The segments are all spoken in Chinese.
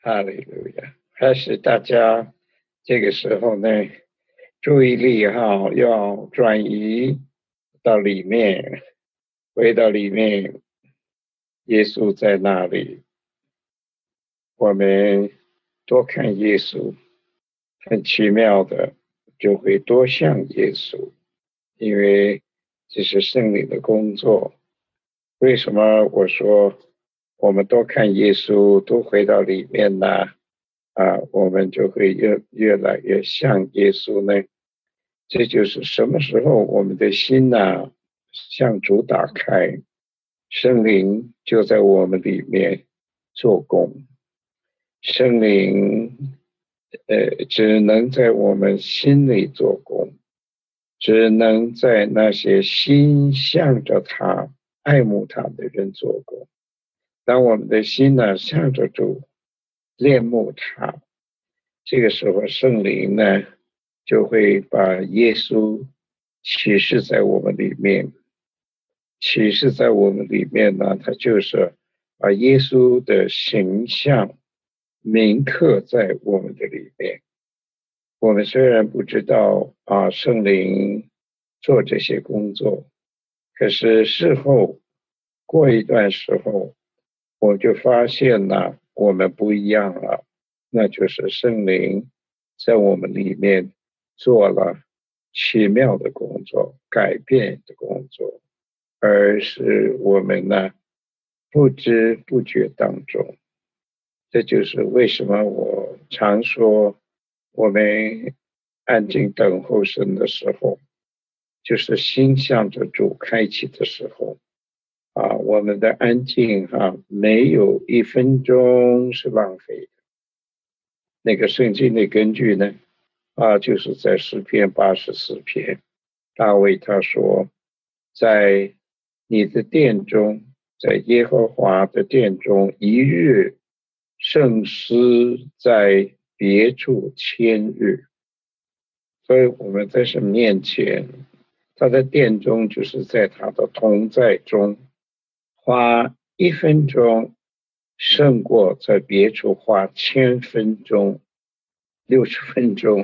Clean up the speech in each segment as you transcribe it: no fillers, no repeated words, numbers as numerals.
哈利路亚！还是大家这个时候呢，注意力要转移到里面，回到里面，耶稣在那里，我们多看耶稣，很奇妙的就会多像耶稣，因为这是圣灵的工作。为什么我说我们多看耶稣，多回到里面呢？我们就会越来越像耶稣呢。这就是什么时候我们的心向主打开，圣灵就在我们里面做工。圣灵只能在我们心里做工，只能在那些心向着他、爱慕他的人做工。当我们的心向着主、恋慕他，这个时候圣灵呢就会把耶稣启示在我们里面，启示在我们里面呢，它就是把耶稣的形象铭刻在我们的里面。我们虽然不知道圣灵做这些工作，可是事后过一段时候，我就发现我们不一样了，那就是圣灵在我们里面做了奇妙的工作，改变的工作，而是我们不知不觉当中。这就是为什么我常说，我们安静等候神的时候，就是心向着主开启的时候我们的安静没有一分钟是浪费的。那个圣经的根据呢就是在诗篇84篇，大卫他说，在你的殿中，在耶和华的殿中，一日胜似在别处千日。所以我们在神面前，他的殿中就是在他的同在中，花1分钟胜过在别处花1000分钟、60分钟，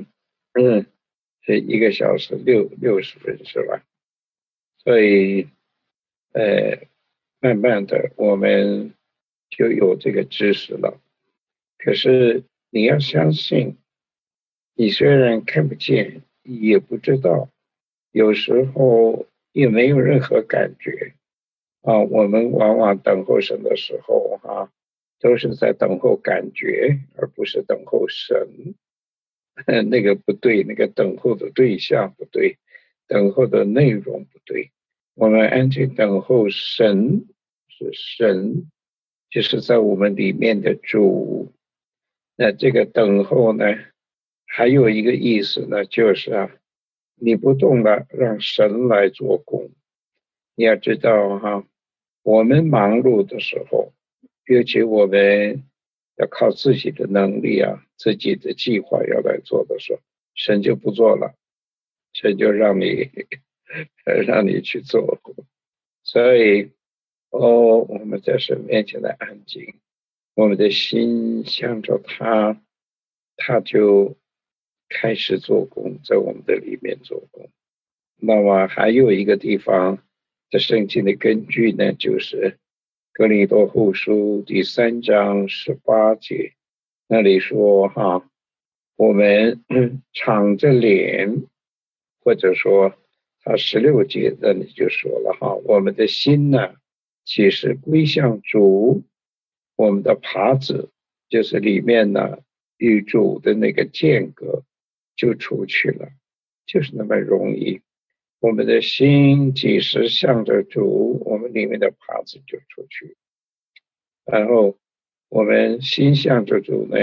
是1个小时60分是吧？所以慢慢的我们就有这个知识了。可是你要相信，你虽然看不见，也不知道，有时候也没有任何感觉我们往往等候神的时候都是在等候感觉，而不是等候神。那个不对，那个等候的对象不对，等候的内容不对。我们安静等候神，是神就是在我们里面的主。那这个等候呢，还有一个意思呢，就是你不动了，让神来做工。你要知道我们忙碌的时候，尤其我们要靠自己的能力自己的计划要来做的时候，神就不做了，神就让你让你去做。所以我们在神面前的安静，我们的心向着他，他就开始做工，在我们的里面做工。那么还有一个地方的圣经的根据呢，就是哥林多后书第3章18节，那里说我们敞着脸，或者说他16节那里就说了我们的心其实归向主，我们的耙子就是里面与主的那个间隔就出去了，就是那么容易。我们的心几时向着主，我们里面的耙子就出去。然后我们心向着主呢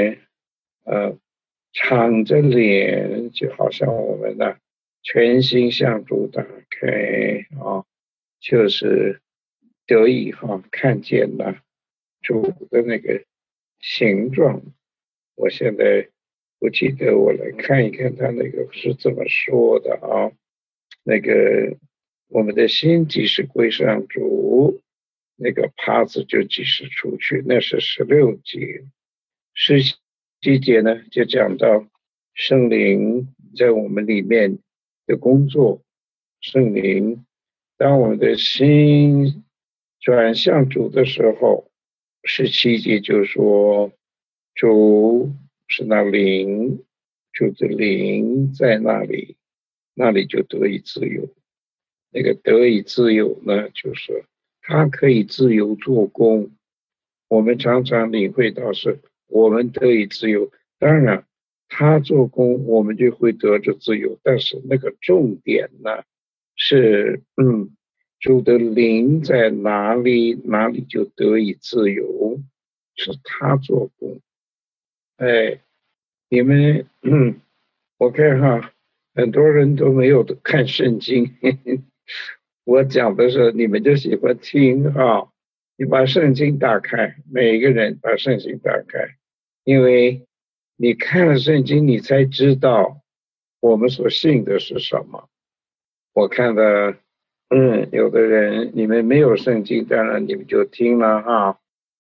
敞着脸，就好像我们全心向主打开就是得以看见了主的那个形状。我现在不记得，我来看一看他那个是怎么说的那个我们的心即使归上主，那个耙子就即使出去，那是16节。 17节呢，就讲到圣灵在我们里面的工作。圣灵当我们的心转向主的时候，17节就说主是那灵，主的灵在那里，那里就得以自由。那个得以自由呢，就是他可以自由做工。我们常常领会到是我们得以自由，当然他做工我们就会得着自由，但是那个重点呢是主的灵在哪里，哪里就得以自由，是他做工。哎，你们我看哈，很多人都没有看圣经。我讲的是你们就喜欢听哈，你把圣经打开，每一个人把圣经打开，因为你看了圣经，你才知道我们所信的是什么。我看的，有的人你们没有圣经，当然你们就听了哈，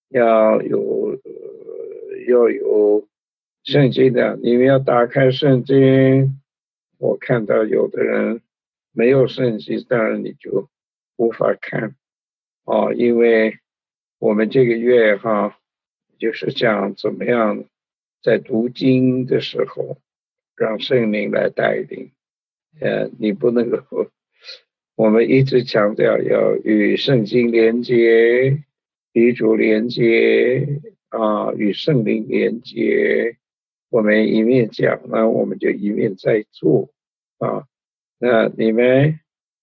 要有圣经的，你们要打开圣经。我看到有的人没有圣经，当然你就无法看因为我们这个月哈，就是讲怎么样在读经的时候让圣灵来带领。你不能够，我们一直强调要与圣经连接，与主连接与圣灵连接。我们一面讲呢，我们就一面在做那你们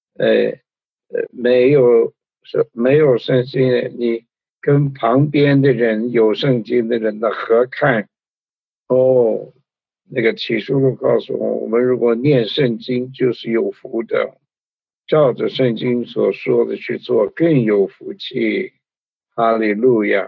没有圣经的，你跟旁边的人有圣经的人的合看那个启示录告诉我们如果念圣经就是有福的，照着圣经所说的去做更有福气。哈利路亚。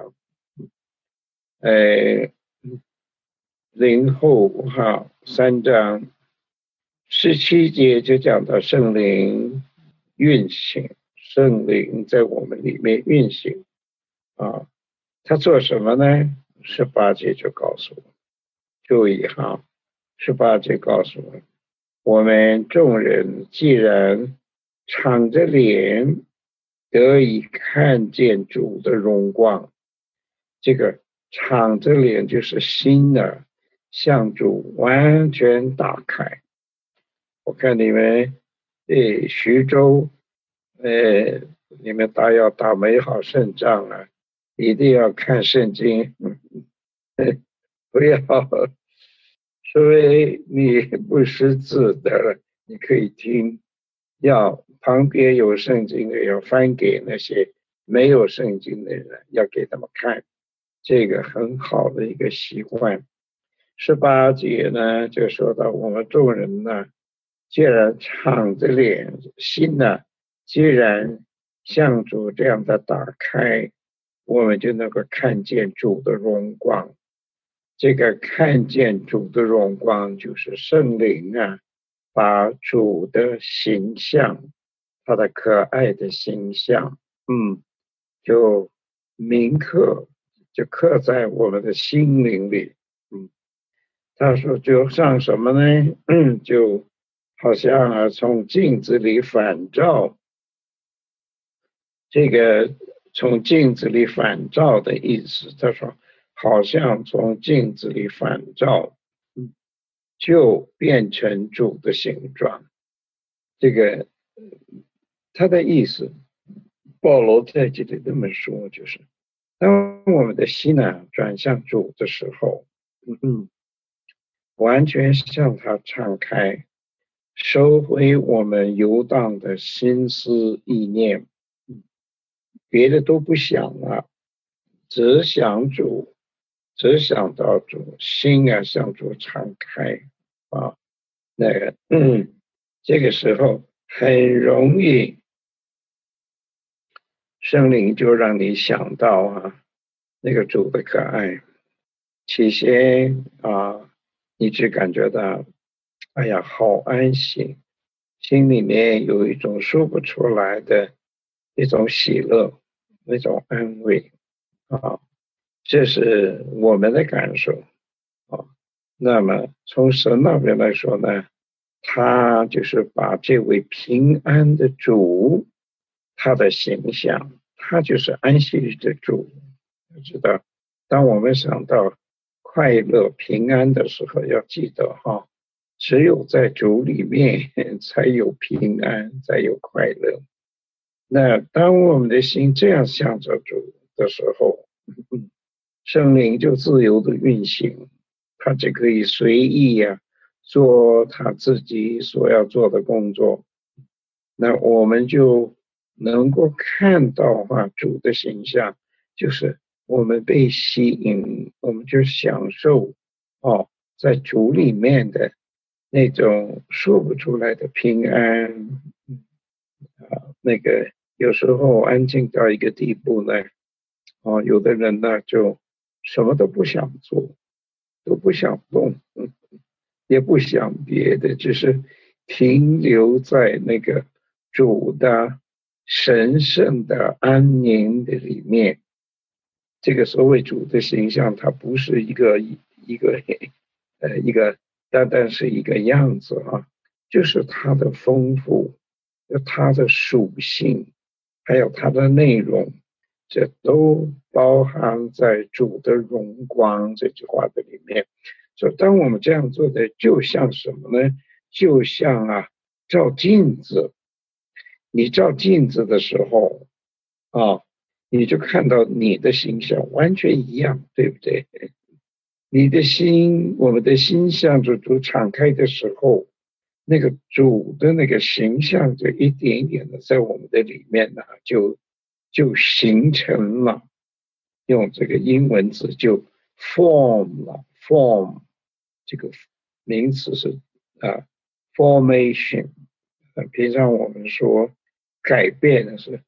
林后3章17节就讲到圣灵运行，圣灵在我们里面运行他做什么呢？18节就告诉我，注意18节告诉我们众人既然敞着脸得以看见主的荣光，这个敞着脸就是心向主完全打开。我看你们徐州你们要打美好胜仗一定要看圣经。不要除非你不识字的你可以听，要旁边有圣经的要翻给那些没有圣经的人，要给他们看，这个很好的一个习惯。18节呢就说到我们众人呢，既然敞着脸，心既然向主这样的打开，我们就能够看见主的荣光。这个看见主的荣光就是圣灵把主的形象，他的可爱的形象就铭刻，就刻在我们的心灵里。他说就像什么呢？就好像从镜子里反照，这个从镜子里反照的意思，他说好像从镜子里反照就变成主的形状。这个他的意思，保罗在这里这么说，就是当我们的心转向主的时候完全向他敞开，收回我们游荡的心思意念，别的都不想了，只想主，只想到主，心向主敞开这个时候很容易圣灵就让你想到那个主的可爱。起先你只感觉到哎呀好安心，心里面有一种说不出来的一种喜乐，那种安慰这是我们的感受啊。那么从神那边来说呢，他就是把这位平安的主，他的形象，他就是安息日的主。知道，当我们想到快乐平安的时候，要记得哈，只有在主里面才有平安，才有快乐。那当我们的心这样向着主的时候，圣灵就自由的运行，他就可以随意做他自己所要做的工作。那我们就能够看到主的形象，就是我们被吸引，我们就享受在主里面的那种说不出来的平安。那个有时候安静到一个地步呢，有的人呢就什么都不想做，都不想动，也不想别的，只是停留在那个主的神圣的安宁的里面。这个所谓主的形象，它不是一个单单是一个样子就是它的丰富，它的属性，还有它的内容，这都包含在主的荣光这句话的里面。所以当我们这样做的，就像什么呢？就像照镜子。你照镜子的时候你就看到你的形象完全一样，对不对？你的心，我们的心向着主敞开的时候，那个主的那个形象就一点一点的在我们的里面就形成了。用这个英文字就 form 了 ，form 这个名词是formation。平常我们说改变的是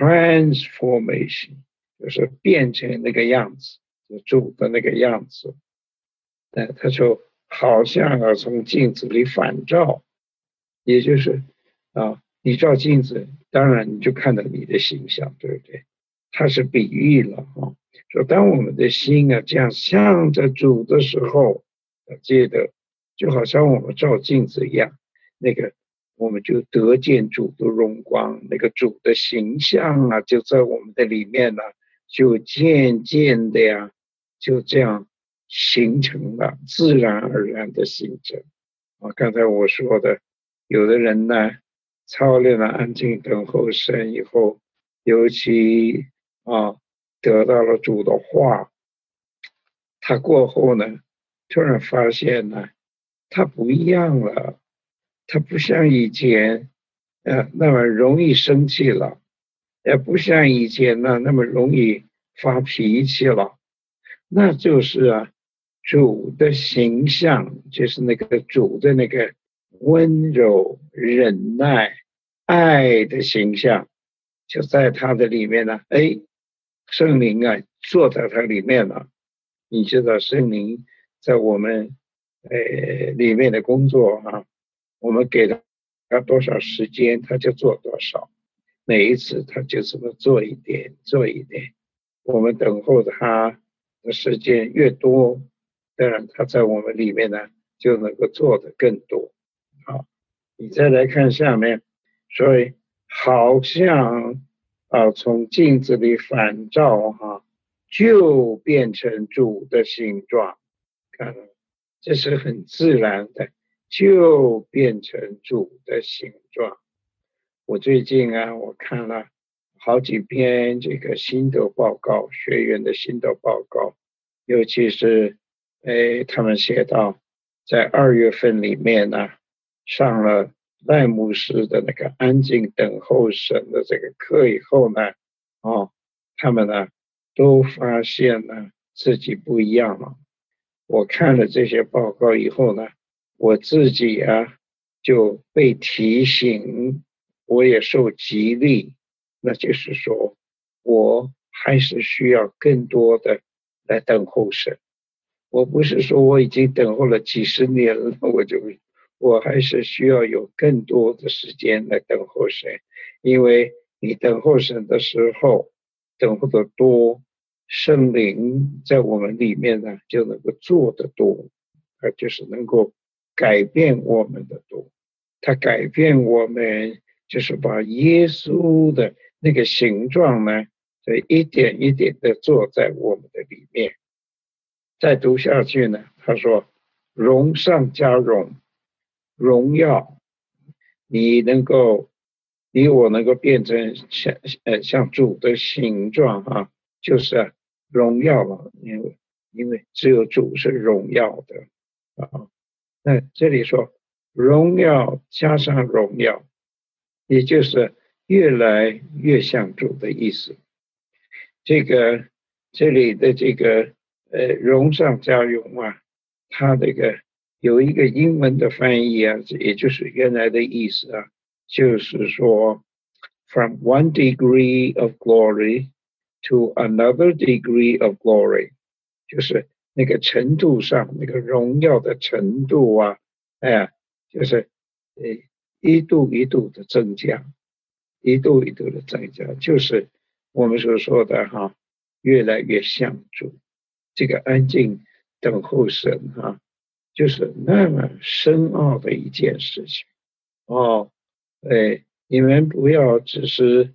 transformation， 就是变成那个样子，主的那个样子。它就好像从镜子里反照，也就是你照镜子，当然你就看到你的形象，对不对？它是比喻了说当我们的心这样向着主的时候，记得就好像我们照镜子一样，那个我们就得见主的荣光，那个主的形象就在我们的里面就渐渐的就这样形成了，自然而然的形成。刚才我说的，有的人呢，操练了安静等候神以后，尤其得到了主的话，他过后呢，突然发现呢，他不一样了，他不像以前那么容易生气了，也不像以前那么容易发脾气了。那就是主的形象，就是那个主的那个温柔、忍耐、爱的形象，就在他的里面呢。圣灵坐在他里面了。你知道圣灵在我们里面的工作我们给他多少时间，他就做多少。每一次他就这么做一点，做一点。我们等候他的时间越多，当然他在我们里面呢就能够做得更多。你再来看下面，所以好像从镜子里反照就变成主的形状，看这是很自然的，就变成主的形状。我最近我看了好几篇这个心得报告，学员的心得报告，尤其是他们写到在2月份里面上了赖牧师的那个安静等候神的这个课以后呢，他们都发现自己不一样了。我看了这些报告以后呢，我自己就被提醒，我也受激励，那就是说我还是需要更多的来等候神。我不是说我已经等候了几十年了，我还是需要有更多的时间来等候神。因为你等候神的时候，等候的多， 圣灵在我们里面呢，就能够做得多，就是能够改变我们的多。他改变我们，就是把耶稣的那个形状呢，就一点一点的做在我们的里面。再读下去呢，他说：荣上加荣，荣耀，你我能够变成像主的形状啊，就是荣耀了，因为只有主是荣耀的啊。那这里说荣耀加上荣耀，也就是越来越像主的意思。这里的这个荣上加荣啊，它这个有一个英文的翻译啊，也就是原来的意思啊，就是说 from one degree of glory to another degree of glory， 就是那个程度上，那个荣耀的程度啊，就是一度一度的增加，一度一度的增加，就是我们所说的哈，越来越像主。这个安静等候神哈，就是那么深奥的一件事情哦。你们不要只是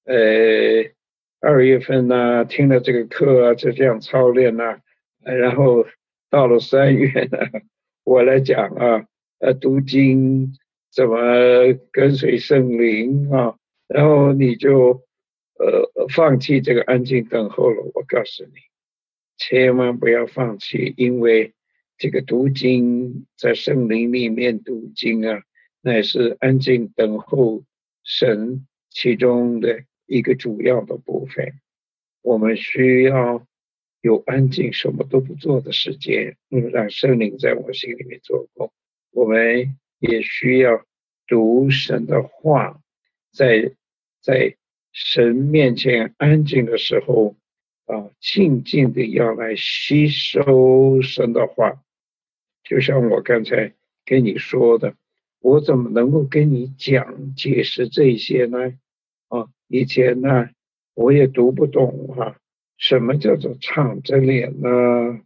2月份呢、听了这个课啊，就这样操练啊，然后到了3月呢，我来讲啊，读经怎么跟随圣灵啊，然后你就放弃这个安静等候了。我告诉你，千万不要放弃，因为这个读经在圣灵里面读经啊，乃是安静等候神其中的一个主要的部分。我们需要有安静什么都不做的时间，让圣灵在我心里面做工。我们也需要读神的话，在神面前安静的时候静静的要来吸收神的话。就像我刚才跟你说的，我怎么能够跟你解释这些呢？以前呢我也读不懂什么叫做敞着脸呢？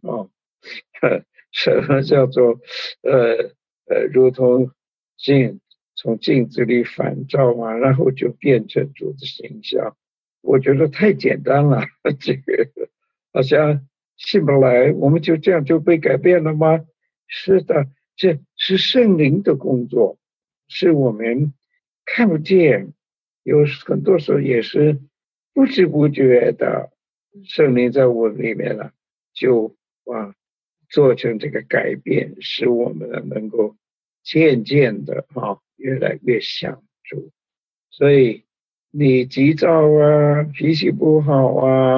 什么叫做如同从镜子里反照啊，然后就变成主的形象。我觉得太简单了，这个好像信不来，我们就这样就被改变了吗？是的，这是圣灵的工作，是我们看不见，有很多时候也是不知不觉的，圣灵在我里面了，就做成这个改变，使我们能够渐渐的越来越像主。所以你急躁啊，脾气不好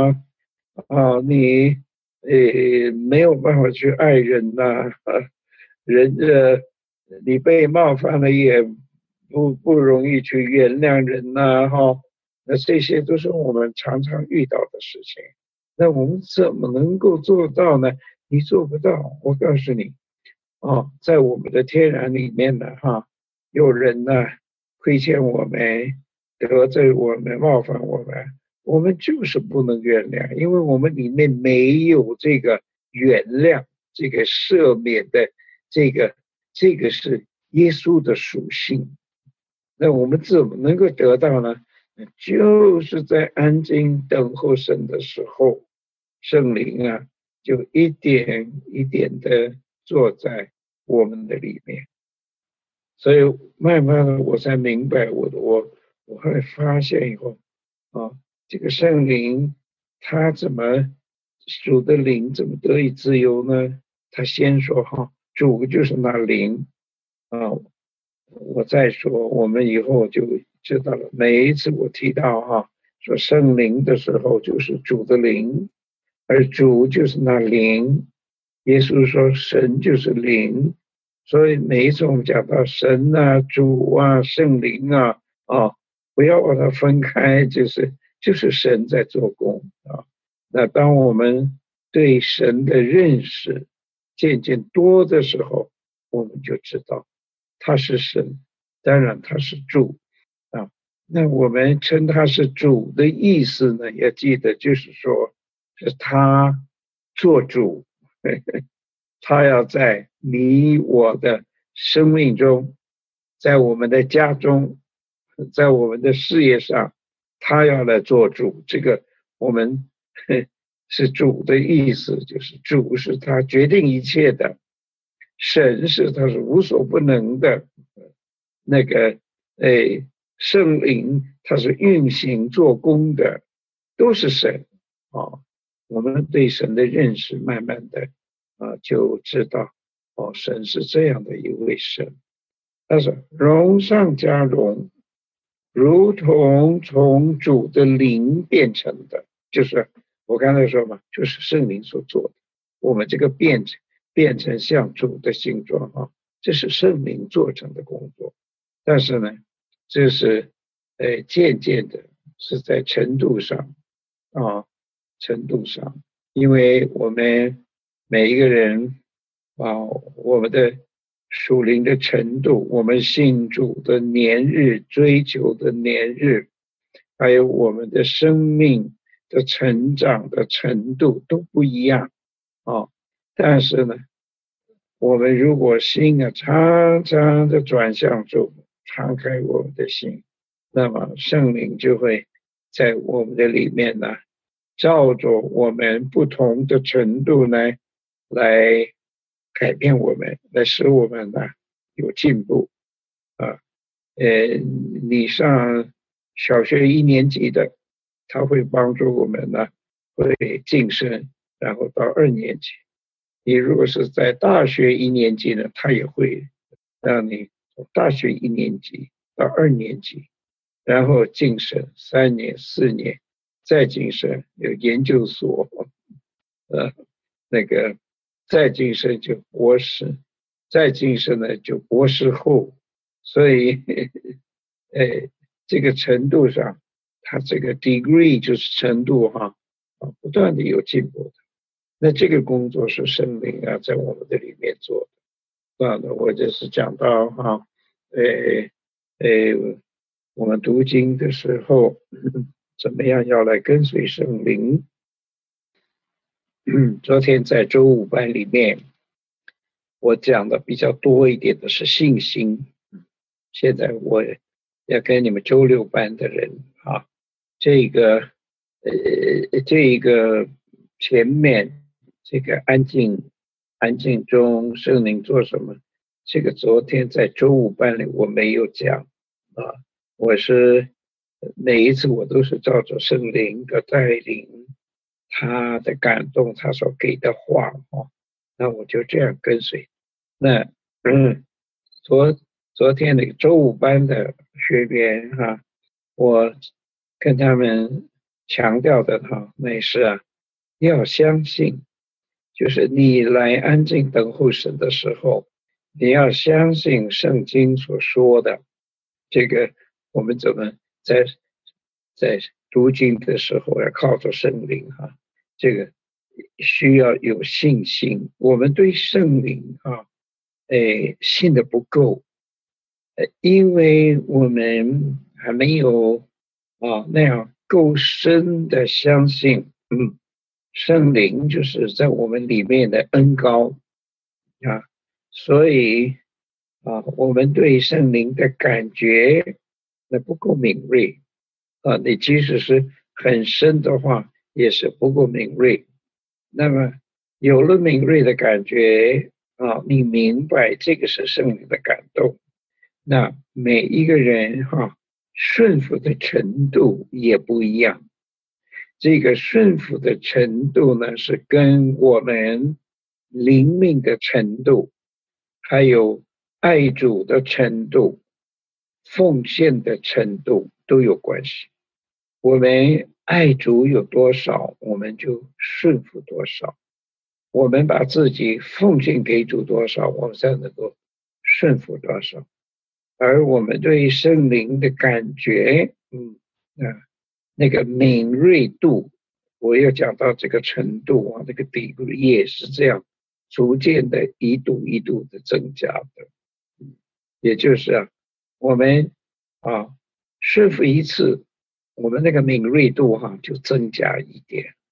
你没有办法去爱人呐，人你被冒犯了也不容易去原谅人呐，那这些都是我们常常遇到的事情。那我们怎么能够做到呢？你做不到，我告诉你在我们的天然里面呢有人呢亏欠我们，得罪我们，冒犯我们，我们就是不能原谅，因为我们里面没有这个原谅，这个赦免的这个是耶稣的属性。那我们怎么能够得到呢？就是在安静等候神的时候，圣灵就一点一点的坐在我们的里面。所以慢慢的我才明白，我后来发现以后这个圣灵他主的灵怎么得以自由呢？他先说主就是那灵我再说，我们以后就知道了。每一次我提到说圣灵的时候，就是主的灵，而主就是那灵。耶稣说神就是灵，所以每一次我们讲到神主圣灵不要把它分开，就是神在做工那当我们对神的认识渐渐多的时候，我们就知道他是神，当然他是主那我们称他是主的意思呢，要记得就是说是他做主，他要在你我的生命中，在我们的家中，在我们的事业上，他要来做主。这个我们是主的意思，就是主是他决定一切的，神是他是无所不能的，那个圣灵他是运行做工的，都是神啊。我们对神的认识慢慢的就知道神是这样的一位神。但是荣上加荣，如同从主的灵变成的，就是我刚才说嘛，就是圣灵所做的。我们这个变成像主的形状这是圣灵做成的工作。但是呢，这是渐渐的，是在程度上因为我们每一个人我们的属灵的程度，我们信主的年日，追求的年日，还有我们的生命的成长的程度都不一样但是呢，我们如果心常常的转向主，敞开我们的心，那么圣灵就会在我们的里面呢，照着我们不同的程度呢，来改变我们，来使我们呢有进步你上小学1年级的，他会帮助我们呢，会晋升，然后到2年级。你如果是在大学1年级呢，他也会让你从大学1年级到2年级，然后晋升3年、4年，再晋升有研究所，那个再晋升就博士，再晋升呢就博士后，所以这个程度上，它这个 degree 就是程度不断的有进步的。那这个工作是圣灵在我们的里面做的。我就是讲到我们读经的时候怎么样要来跟随圣灵。昨天在周5班里面，我讲的比较多一点的是信心。现在我要跟你们周6班的人这个前面这个安静中圣灵做什么，这个昨天在周5班里我没有讲我是每一次我都是照着圣灵的带领，他的感动，他所给的话那我就这样跟随。那昨天那个周5班的学员我跟他们强调的那是要相信，就是你来安静等候神的时候，你要相信圣经所说的。这个我们怎么在读经的时候要靠着圣灵这个需要有信心。我们对圣灵信的不够，因为我们还没有那样够深的相信圣灵就是在我们里面的恩膏所以我们对圣灵的感觉那不够敏锐你即使是很深的话也是不够敏锐。那么有了敏锐的感觉你明白这个是圣灵的感动，那每一个人顺服的程度也不一样。这个顺服的程度呢，是跟我们灵命的程度，还有爱主的程度、奉献的程度都有关系。我们爱主有多少，我们就顺服多少。我们把自己奉献给主多少，我们才能够顺服多少。而我们对圣灵的感觉那个敏锐度，我要讲到这个程度那个比例也是这样逐渐的一度一度的增加的。也就是我们顺服一次，我们那个敏锐度就增加一点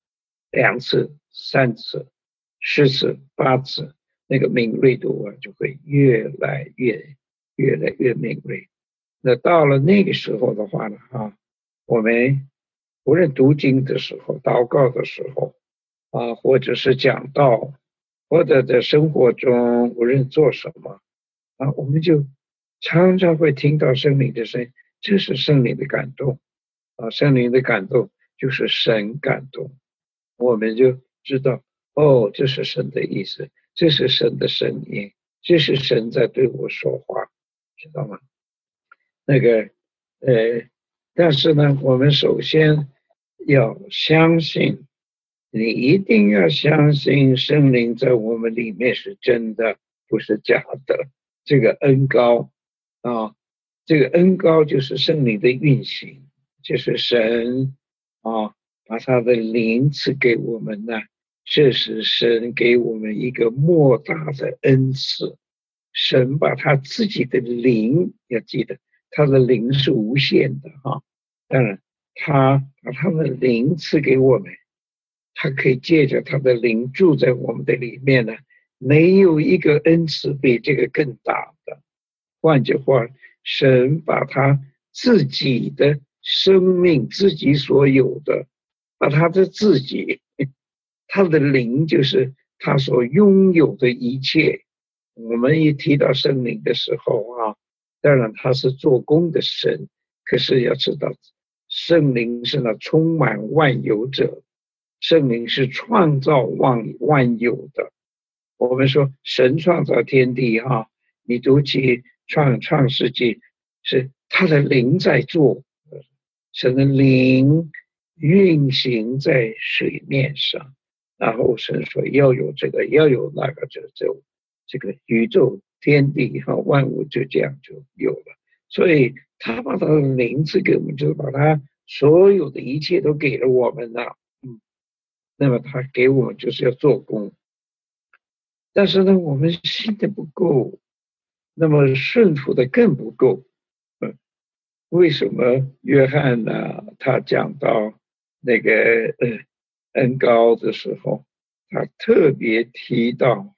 2次、3次、10次、8次，那个敏锐度啊就会越来越敏锐。那到了那个时候的话呢，我们无论读经的时候、祷告的时候或者是讲道，或者在生活中无论做什么我们就常常会听到圣灵的声音，这是圣灵的感动圣灵的感动就是神感动，我们就知道这是神的意思，这是神的声音，这是神在对我说话，知道吗？那个但是呢，我们首先要相信，你一定要相信圣灵在我们里面是真的，不是假的。这个恩膏这个恩膏就是圣灵的运行，就是神把他的灵赐给我们呢，这是神给我们一个莫大的恩赐。神把他自己的灵，要记得他的灵是无限的当然他把他的灵赐给我们，他可以借着他的灵住在我们的里面呢，没有一个恩赐比这个更大的。换句话，神把他自己的生命，自己所有的，把他的自己，他的灵就是他所拥有的一切。我们一提到圣灵的时候当然他是做工的神，可是要知道圣灵是那充满万有者，圣灵是创造万有的。我们说神创造天地你读起创世纪，是他的灵在做，神的灵运行在水面上，然后神说要有这个要有那个，就这个宇宙天地万物就这样就有了。所以他把他的灵赐给我们，就是把他所有的一切都给了我们了那么他给我们就是要做工，但是呢我们信的不够，那么顺服的更不够为什么约翰呢他讲到那个恩膏的时候，他特别提到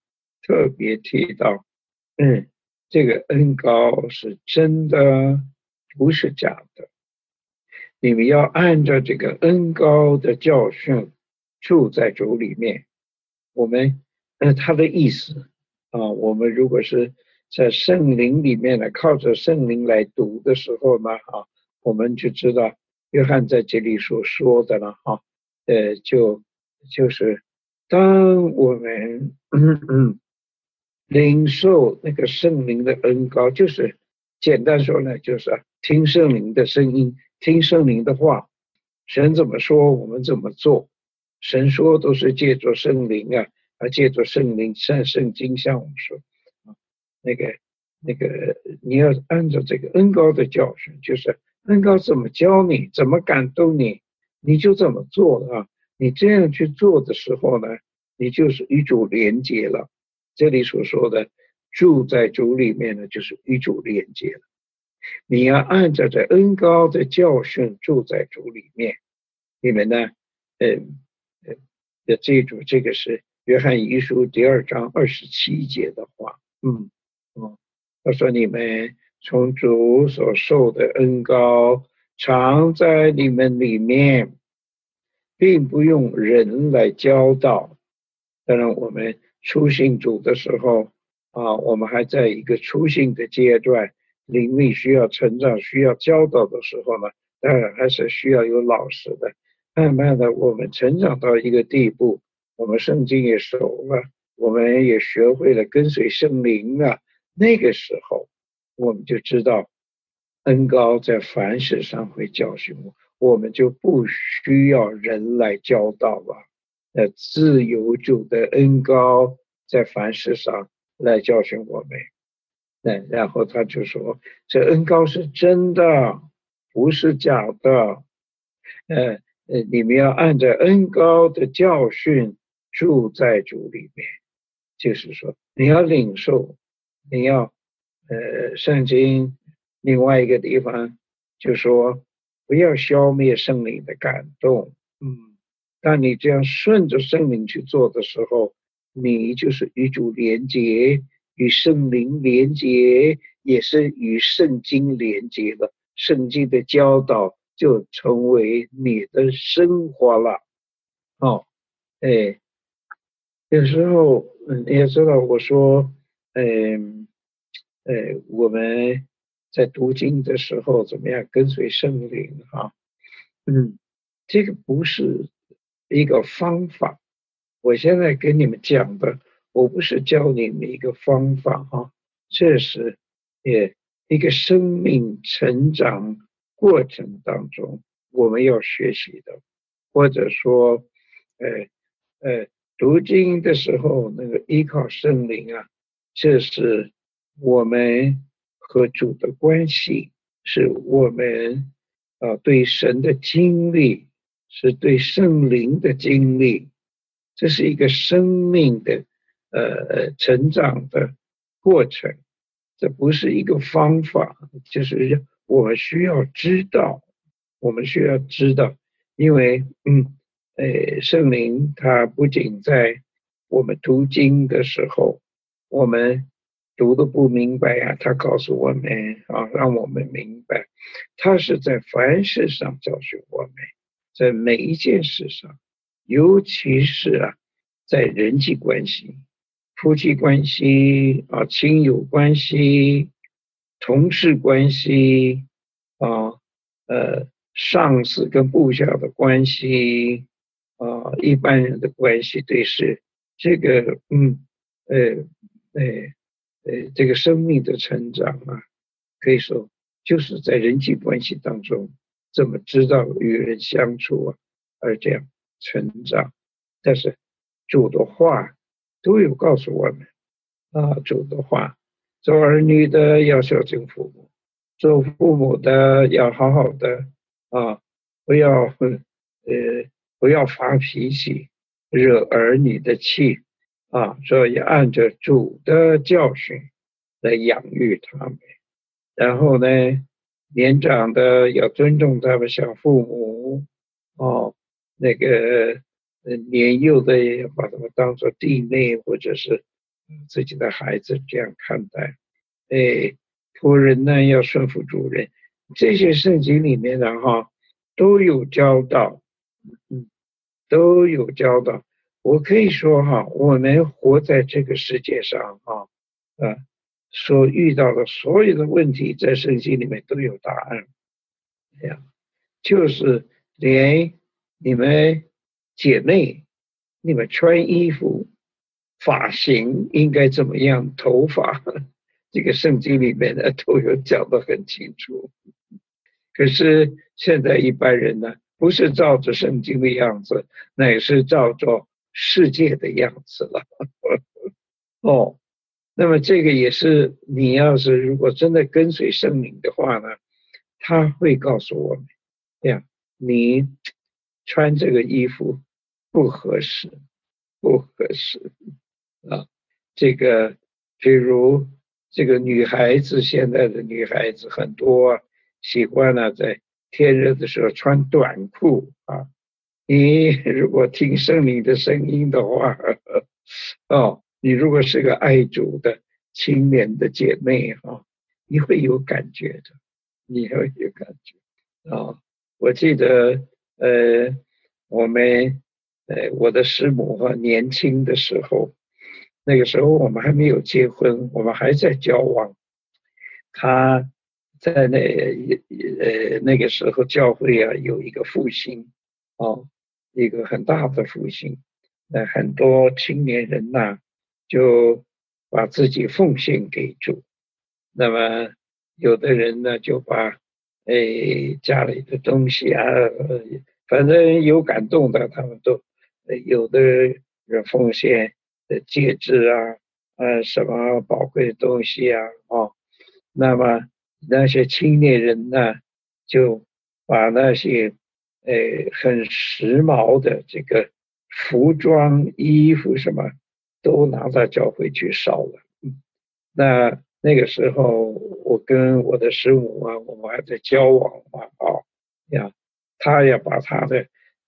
这个恩膏是真的，不是假的。你们要按照这个恩膏的教训住在主里面。我们他的意思我们如果是在圣灵里面呢，靠着圣灵来读的时候呢我们就知道约翰在这里所说的了就是当我们领受那个圣灵的恩膏，就是简单说呢，就是听圣灵的声音，听圣灵的话，神怎么说我们怎么做。神说都是借着圣灵借着圣灵圣经像我们说那个你要按照这个恩膏的教训，就是恩膏怎么教你，怎么感动你，你就怎么做你这样去做的时候呢，你就是与主连接了。这里所说的住在主里面呢，就是与主连接了。你要按照这恩膏的教训住在主里面。你们呢要记住，这个是约翰一书第2章27节的话他说你们从主所受的恩膏常在你们里面，并不用人来教导。当然我们初信主的时候我们还在一个初信的阶段，灵命需要成长，需要教导的时候呢，当然还是需要有老师的。慢慢的我们成长到一个地步，我们圣经也熟了，我们也学会了跟随圣灵了，那个时候我们就知道恩膏在凡事上会教训我们就不需要人来教导了。自由主的恩膏在凡事上来教训我们。然后他就说这恩膏是真的，不是假的。你们要按照恩膏的教训住在主里面，就是说你要领受，你要圣经另外一个地方就说不要消灭圣灵的感动当你这样顺着圣灵去做的时候，你就是与主连结，与圣灵连结，也是与圣经连结了。圣经的教导就成为你的生活了。哦，哎，有时候，你也知道，我说，我们在读经的时候怎么样跟随圣灵哈？这个不是一个方法。我现在跟你们讲的，我不是教你们一个方法哈，这是也一个生命成长过程当中我们要学习的，或者说，呃读经的时候那个依靠圣灵啊，这是我们和主的关系，是我们对神的经历，是对圣灵的经历，这是一个生命的成长的过程，这不是一个方法，就是我们需要知道，我们需要知道，因为圣灵他不仅在我们读经的时候，我们读的不明白呀、他告诉我们啊，让我们明白，他是在凡事上教训我们，在每一件事上，尤其是在人际关系、夫妻关系啊、亲友关系、同事关系啊、上司跟部下的关系一般人的关系，对是这个呃呃这个生命的成长啊，可以说就是在人际关系当中怎么知道与人相处啊，而这样成长。但是主的话都有告诉我们主的话，做儿女的要孝敬父母，做父母的要好好的不要不要发脾气，惹儿女的气所以按着主的教训来养育他们。然后呢，年长的要尊重他们，像父母那个年幼的也要把他们当做弟妹或者是自己的孩子这样看待。仆人呢要顺服主人，这些圣经里面的都有教导，都有教导。我可以说我们活在这个世界上所遇到的所有的问题，在圣经里面都有答案。就是连你们姐妹，你们穿衣服、发型应该怎么样，头发，这个圣经里面呢都有讲得很清楚。可是现在一般人呢，不是照着圣经的样子，乃是照着世界的样子了。那么这个也是你要是如果真的跟随圣灵的话呢，他会告诉我们，你穿这个衣服不合适，不合适这个比如这个女孩子，现在的女孩子很多喜欢在天热的时候穿短裤你如果听圣灵的声音的话你如果是个爱主的青年的姐妹你会有感觉的，你会有感觉我记得我们我的师母年轻的时候，那个时候我们还没有结婚，我们还在交往。她在那个时候教会有一个复兴一个很大的复兴，很多青年人就把自己奉献给主。那么有的人呢就把家里的东西反正有感动的他们都有的人奉献戒指什么宝贵的东西那么那些青年人呢就把那些很时髦的这个服装衣服什么都拿到教会去烧了。那个时候我跟我的师母我们还在交往他要把他的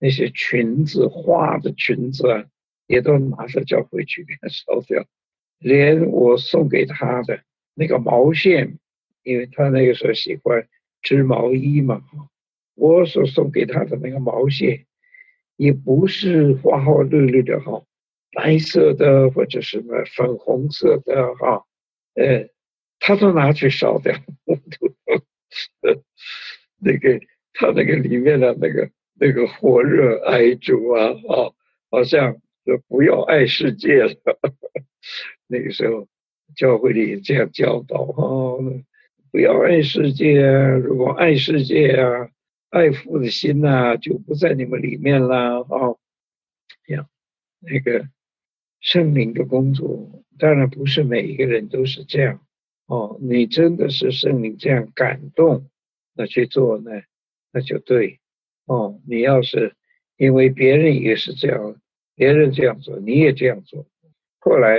那些裙子花的裙子啊，也都拿着教会去给他烧掉，连我送给他的那个毛线，因为他那个时候喜欢织毛衣嘛，我所送给他的那个毛线，也不是花花绿绿的哈，白色的或者什么粉红色的哈，他都拿去烧掉，那个他那个里面的那个火热爱主啊，好像就不要爱世界了。那个时候教会里这样教导不要爱世界啊，如果爱世界啊，爱父的心啊，就不在你们里面啦这样那个圣灵的工作，当然不是每一个人都是这样你真的是圣灵这样感动，那去做呢，那就对你要是因为别人也是这样，别人这样做，你也这样做，后来，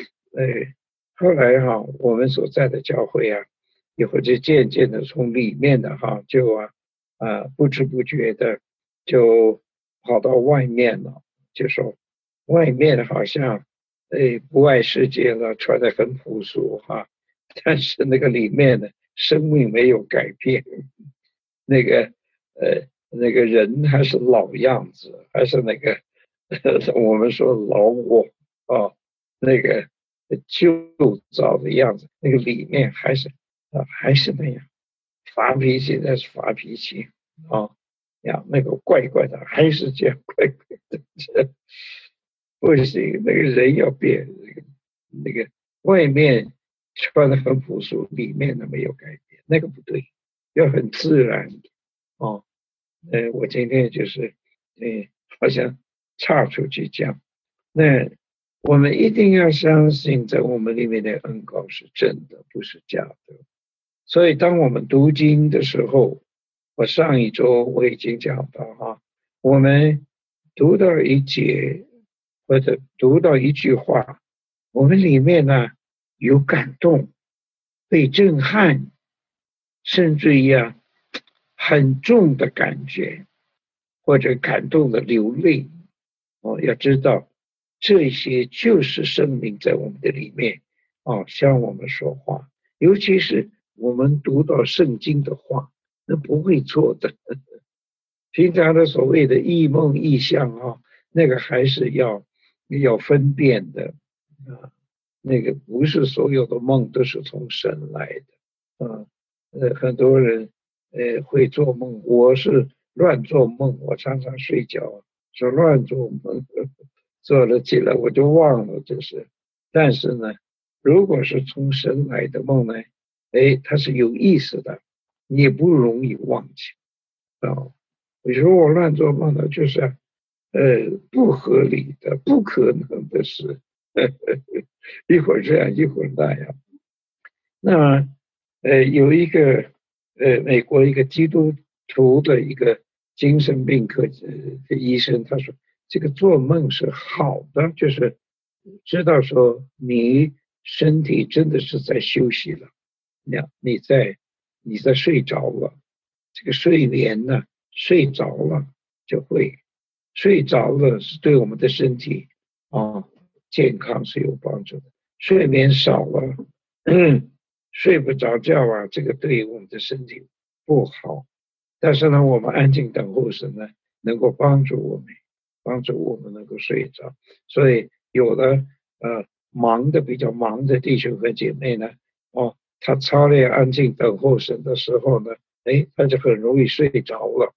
我们所在的教会啊，也会就渐渐的从里面的就不知不觉的就跑到外面了，就说外面好像不爱世界了，穿得很朴素但是那个里面的生命没有改变，那个那个人还是老样子，还是那个我们说老我那个旧造的样子，那个里面还是那样，发脾气那是发脾气那个怪怪的还是这样怪怪的，不行，那个人要变，那个外面穿的很朴素，里面的没有改变，那个不对，要很自然我今天就是好像岔出去讲，那我们一定要相信在我们里面的恩膏是真的，不是假的。所以当我们读经的时候，我上一周我已经讲到我们读到一节或者读到一句话，我们里面呢有感动，被震撼，甚至于很重的感觉，或者感动的流泪要知道这些就是圣灵在我们的里面向我们说话，尤其是我们读到圣经的话，那不会错的。平常的所谓的异梦异象那个还是要分辨的那个不是所有的梦都是从神来的很多人会做梦，我是乱做梦，我常常睡觉是乱做梦，做了起来我就忘了这是。但是呢，如果是从神来的梦呢，它是有意思的，你也不容易忘记有时候我乱做梦呢，就是不合理的、不可能的事，一会儿这样，一会儿那样。那有一个美国一个基督徒的一个精神病科的医生，他说这个做梦是好的，就是知道说你身体真的是在休息了，你在睡着了，这个睡眠呢，睡着了就会睡着了是对我们的身体健康是有帮助的，睡眠少了睡不着觉这个对我们的身体不好。但是呢，我们安静等候神呢，能够帮助我们能够睡着。所以有的比较忙的弟兄和姐妹呢，他操练安静等候神的时候呢，他就很容易睡着了。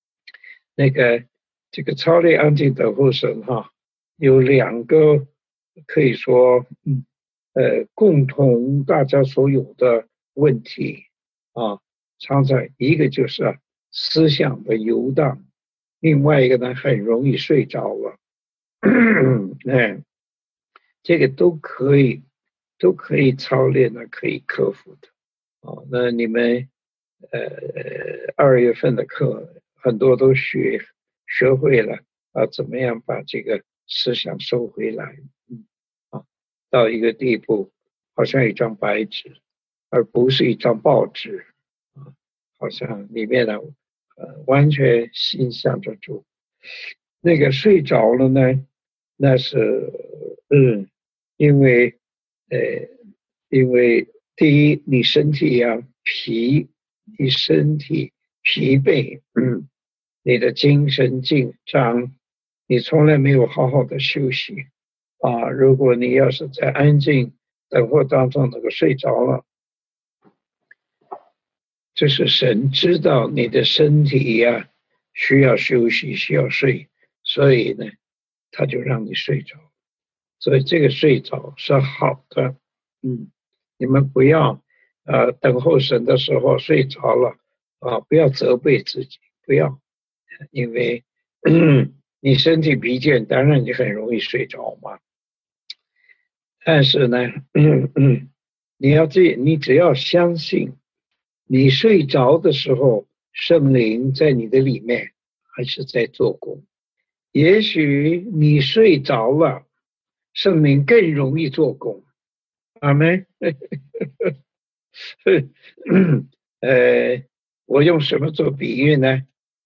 这个操练安静等候神有两个可以说共同大家所有的问题常在一个就是思想的游荡，另外一个呢很容易睡着了这个都可以操练的，可以克服的那你们2月份的课很多都学会了怎么样把这个思想收回来到一个地步，好像一张白纸，而不是一张报纸好像里面呢完全心向着主。 那个睡着了呢，那是因为因为第一你身体你身体疲惫，你的精神紧张，你从来没有好好的休息啊。如果你要是在安静等候当中那个睡着了，这是神知道你的身体呀，需要休息，需要睡，所以呢，他就让你睡着。所以这个睡着是好的，你们不要等候神的时候睡着了啊，不要责备自己，不要，因为你身体疲倦，当然你很容易睡着嘛。但是呢，你只要相信，你睡着的时候，圣灵在你的里面还是在做工。也许你睡着了，圣灵更容易做工。阿们。我用什么做比喻呢？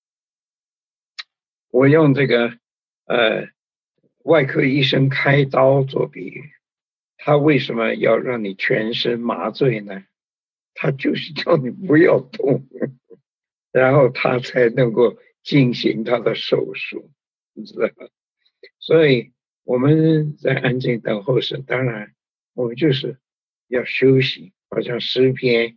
我用这个外科医生开刀做比喻。他为什么要让你全身麻醉呢？他就是叫你不要动，然后他才能够进行他的手术，你知道吗？所以我们在安静等候时，当然我们就是要休息，好像诗篇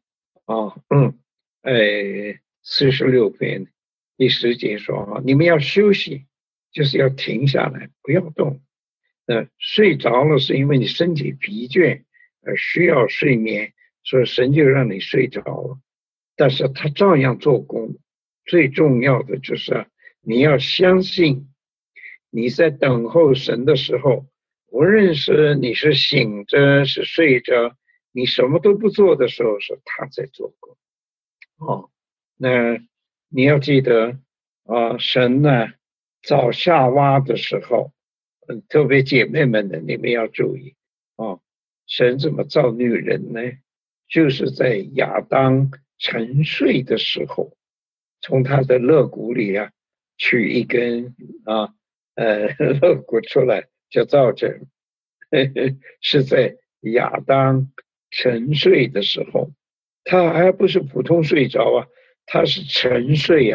46篇第10节说你们要休息，就是要停下来，不要动。睡着了是因为你身体疲倦而需要睡眠，所以神就让你睡着了。但是他照样做工，最重要的就是你要相信，你在等候神的时候，无论是你是醒着是睡着，你什么都不做的时候，是他在做工。那你要记得神呢造夏娃的时候，特别姐妹们的，你们要注意神怎么造女人呢？就是在亚当沉睡的时候，从他的肋骨里取一根肋骨出来，就造成是在亚当沉睡的时候，他还不是普通睡着他是沉睡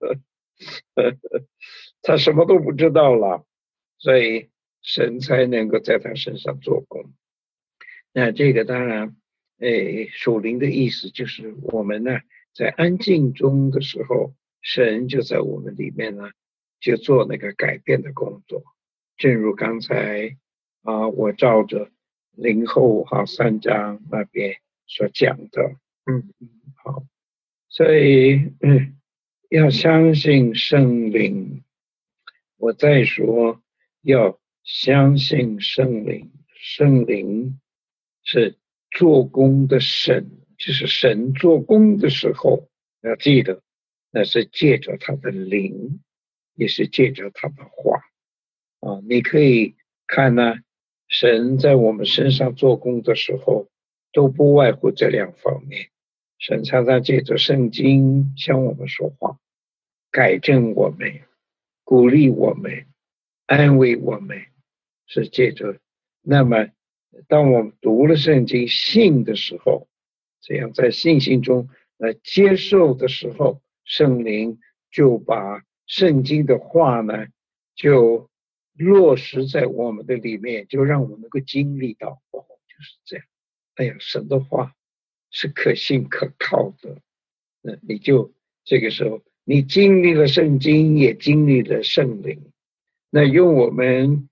他什么都不知道了，所以神才能够在他身上做工。那这个当然属灵的意思就是我们呢在安静中的时候，神就在我们里面呢就做那个改变的工作。正如刚才我照着林后3章那边所讲的好，所以要相信圣灵。我再说要相信圣灵，圣灵是做工的神，就是神做工的时候要记得，那是借着他的灵，也是借着他的话你可以看神在我们身上做工的时候都不外乎这2方面。神常常借着圣经向我们说话，改正我们，鼓励我们，安慰我们，是借着。那么当我们读了圣经信的时候，这样在信心中接受的时候，圣灵就把圣经的话呢就落实在我们的里面，就让我们能够经历到就是这样。哎呀，神的话是可信可靠的，你就这个时候你经历了圣经，也经历了圣灵。那用我们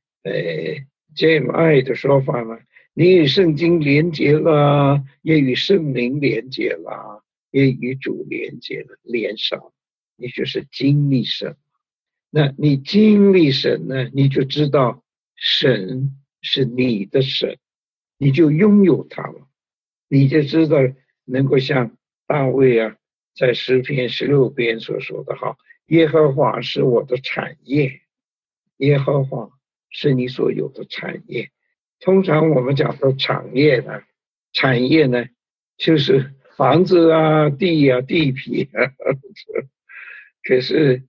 JMI 的说法呢，你与圣经连结了，也与圣灵连结了，也与主连结了，连上，你就是经历神。那你经历神呢，你就知道神是你的神，你就拥有他了，你就知道能够像大卫在诗篇16篇所说的耶和华是我的产业，耶和华是你所有的产业。通常我们讲的产业呢就是房子地皮可是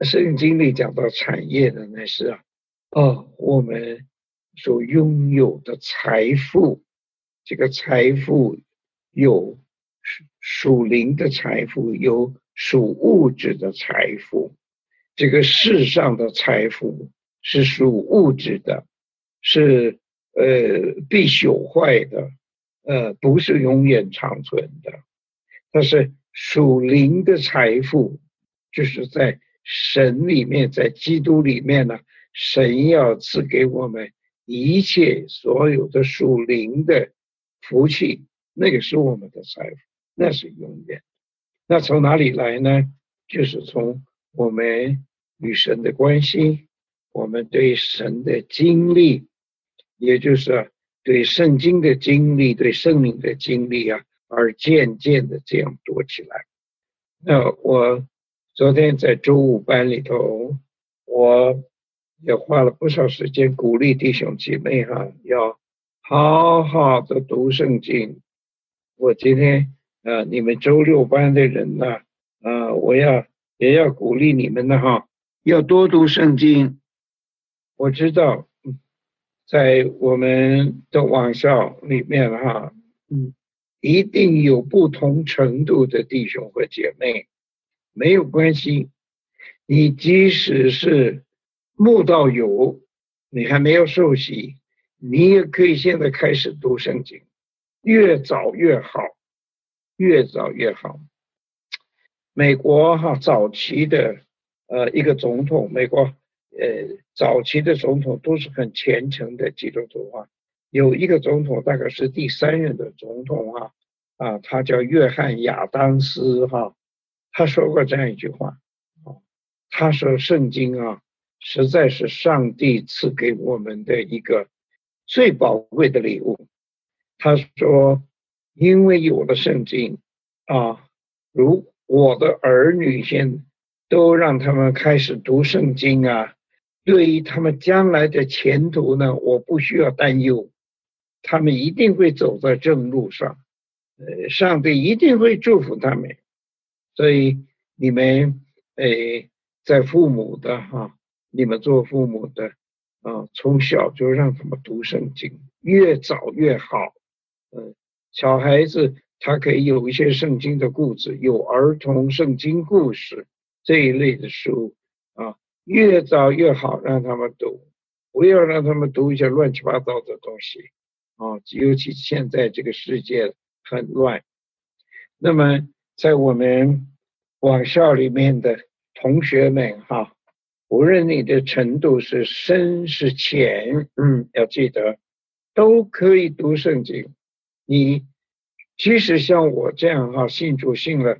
圣经里讲到产业的那是我们所拥有的财富，这个财富有属灵的财富，有属物质的财富。这个世上的财富是属物质的，是必朽坏的，不是永远长存的。但是属灵的财富，就是在神里面，在基督里面呢，神要赐给我们一切所有的属灵的福气，那个是我们的财富，那是永远。那从哪里来呢？就是从我们与神的关系，我们对神的经历，也就是对圣经的经历，对圣灵的经历而渐渐的这样多起来。那我昨天在周五班里头，我也花了不少时间鼓励弟兄姐妹要好好的读圣经。我今天你们周六班的人呢，我也要鼓励你们的要多读圣经。我知道在我们的网校里面一定有不同程度的弟兄和姐妹，没有关系。你即使是慕道友，你还没有受洗，你也可以现在开始读圣经，越早越好，越早越好。美国早期的一个总统，美国早期的总统都是很虔诚的基督徒有一个总统大概是第3任的总统他叫约翰亚当斯他说过这样一句话他说圣经实在是上帝赐给我们的一个最宝贵的礼物。他说因为有了圣经如我的儿女先都让他们开始读圣经对于他们将来的前途呢，我不需要担忧，他们一定会走在正路上，上帝一定会祝福他们。所以你们在父母的你们做父母的从小就让他们读圣经，越早越好。小孩子他可以有一些圣经的故事，有儿童圣经故事这一类的书越早越好让他们读，不要让他们读一些乱七八糟的东西尤其现在这个世界很乱。那么在我们网校里面的同学们无论你的程度是深是浅要记得都可以读圣经。你即使像我这样信主信了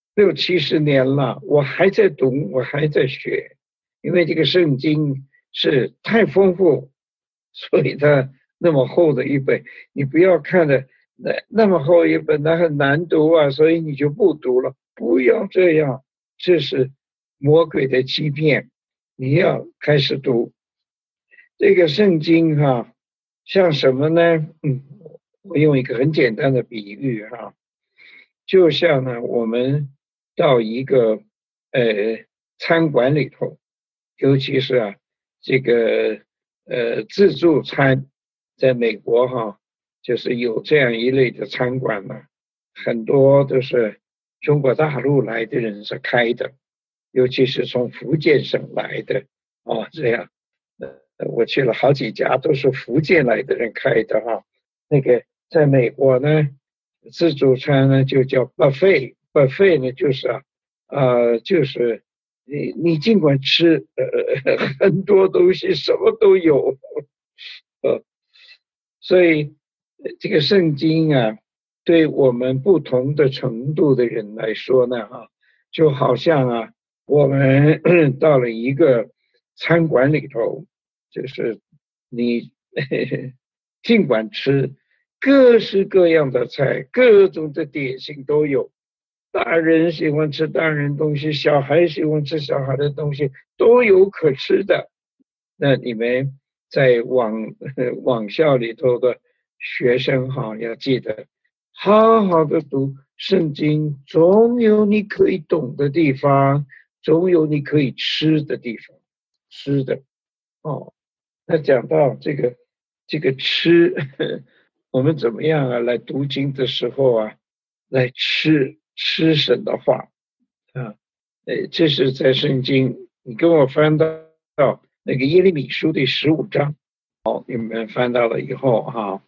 60、70年了，我还在读，我还在学，因为这个圣经是太丰富，所以它那么厚的一本，你不要看的那么厚一本，那很难读所以你就不读了。不要这样，这是魔鬼的欺骗。你要开始读这个圣经像什么呢？我用一个很简单的比喻就像呢我们到一个餐馆里头，尤其是这个自助餐，在美国就是有这样一类的餐馆很多都是中国大陆来的人是开的，尤其是从福建省来的这样我去了好几家都是福建来的人开的那个在美国呢自助餐呢就叫 buffet 呢就是你尽管吃很多东西，什么都有所以这个圣经对我们不同的程度的人来说呢就好像我们到了一个餐馆里头，就是你尽管吃各式各样的菜，各种的点心都有，大人喜欢吃大人东西，小孩喜欢吃小孩的东西，都有可吃的。那你们在网校里头的学生要记得好好的读圣经，总有你可以懂的地方， 总有你可以吃的地方，吃的哦。那讲到这个吃，我们怎么样啊？来读经的时候啊，来吃神的话啊。这是在圣经，你跟我翻到那个耶利米书第15章，好，你们翻到了以后哈，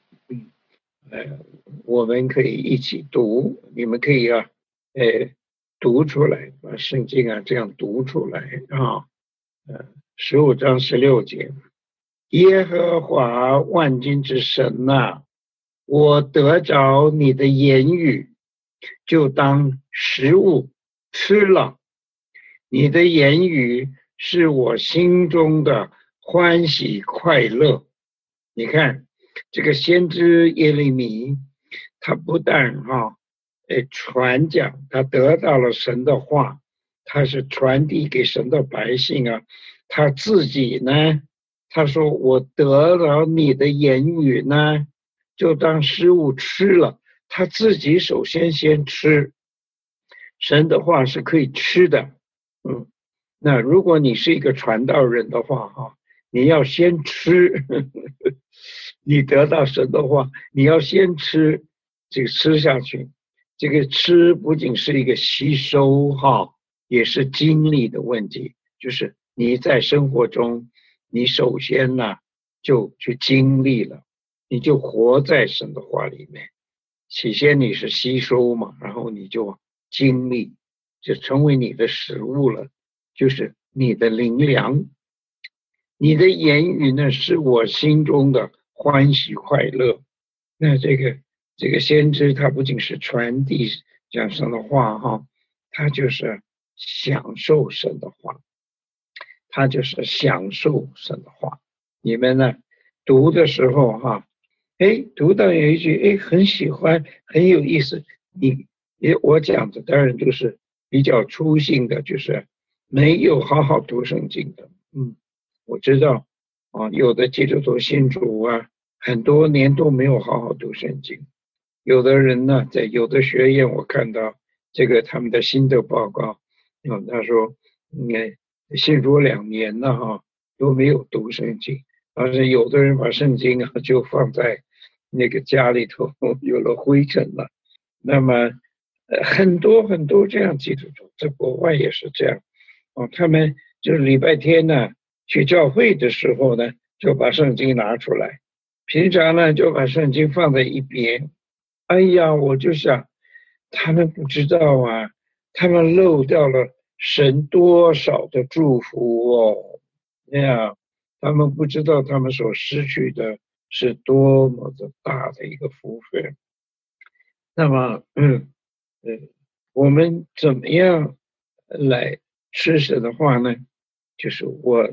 我们可以一起读，你们可以读出来，把圣经啊这样读出来啊。15章16节，耶和华万军之神呐、我得着你的言语，就当食物吃了。你的言语是我心中的欢喜快乐。你看，这个先知耶利米，他不但传讲，他得到了神的话，他是传递给神的百姓啊。他自己呢，他说我得了你的言语呢，就当食物吃了。他自己首先吃，神的话是可以吃的。那如果你是一个传道人的话哈，你要先吃，你得到神的话，你要先吃，这个吃下去。这个吃不仅是一个吸收哈，也是经历的问题，就是你在生活中，你首先呢就去经历了，你就活在神的话里面。起先你是吸收嘛，然后你就经历，就成为你的食物了，就是你的灵粮。你的言语呢，是我心中的欢喜快乐。那这个先知他不仅是传递讲神的话哈，他就是享受神的话，他就是享受神的话。你们呢读的时候哈，读到有一句很喜欢，很有意思。我讲的当然就是比较粗性的，就是没有好好读圣经的。我知道啊，有的基督徒信主啊，很多年都没有好好读圣经。有的人呢，在有的学院我看到这个他们的心得报告，他说，信主2年了哈，都没有读圣经，而且有的人把圣经啊就放在那个家里头，有了灰尘了。那么很多很多这样基督徒，在国外也是这样他们就是礼拜天呢去教会的时候呢，就把圣经拿出来，平常呢就把圣经放在一边。哎呀，我就想，他们不知道啊，他们漏掉了神多少的祝福哦。他们不知道他们所失去的是多么的大的一个福分。那么，我们怎么样来吃神的话呢？就是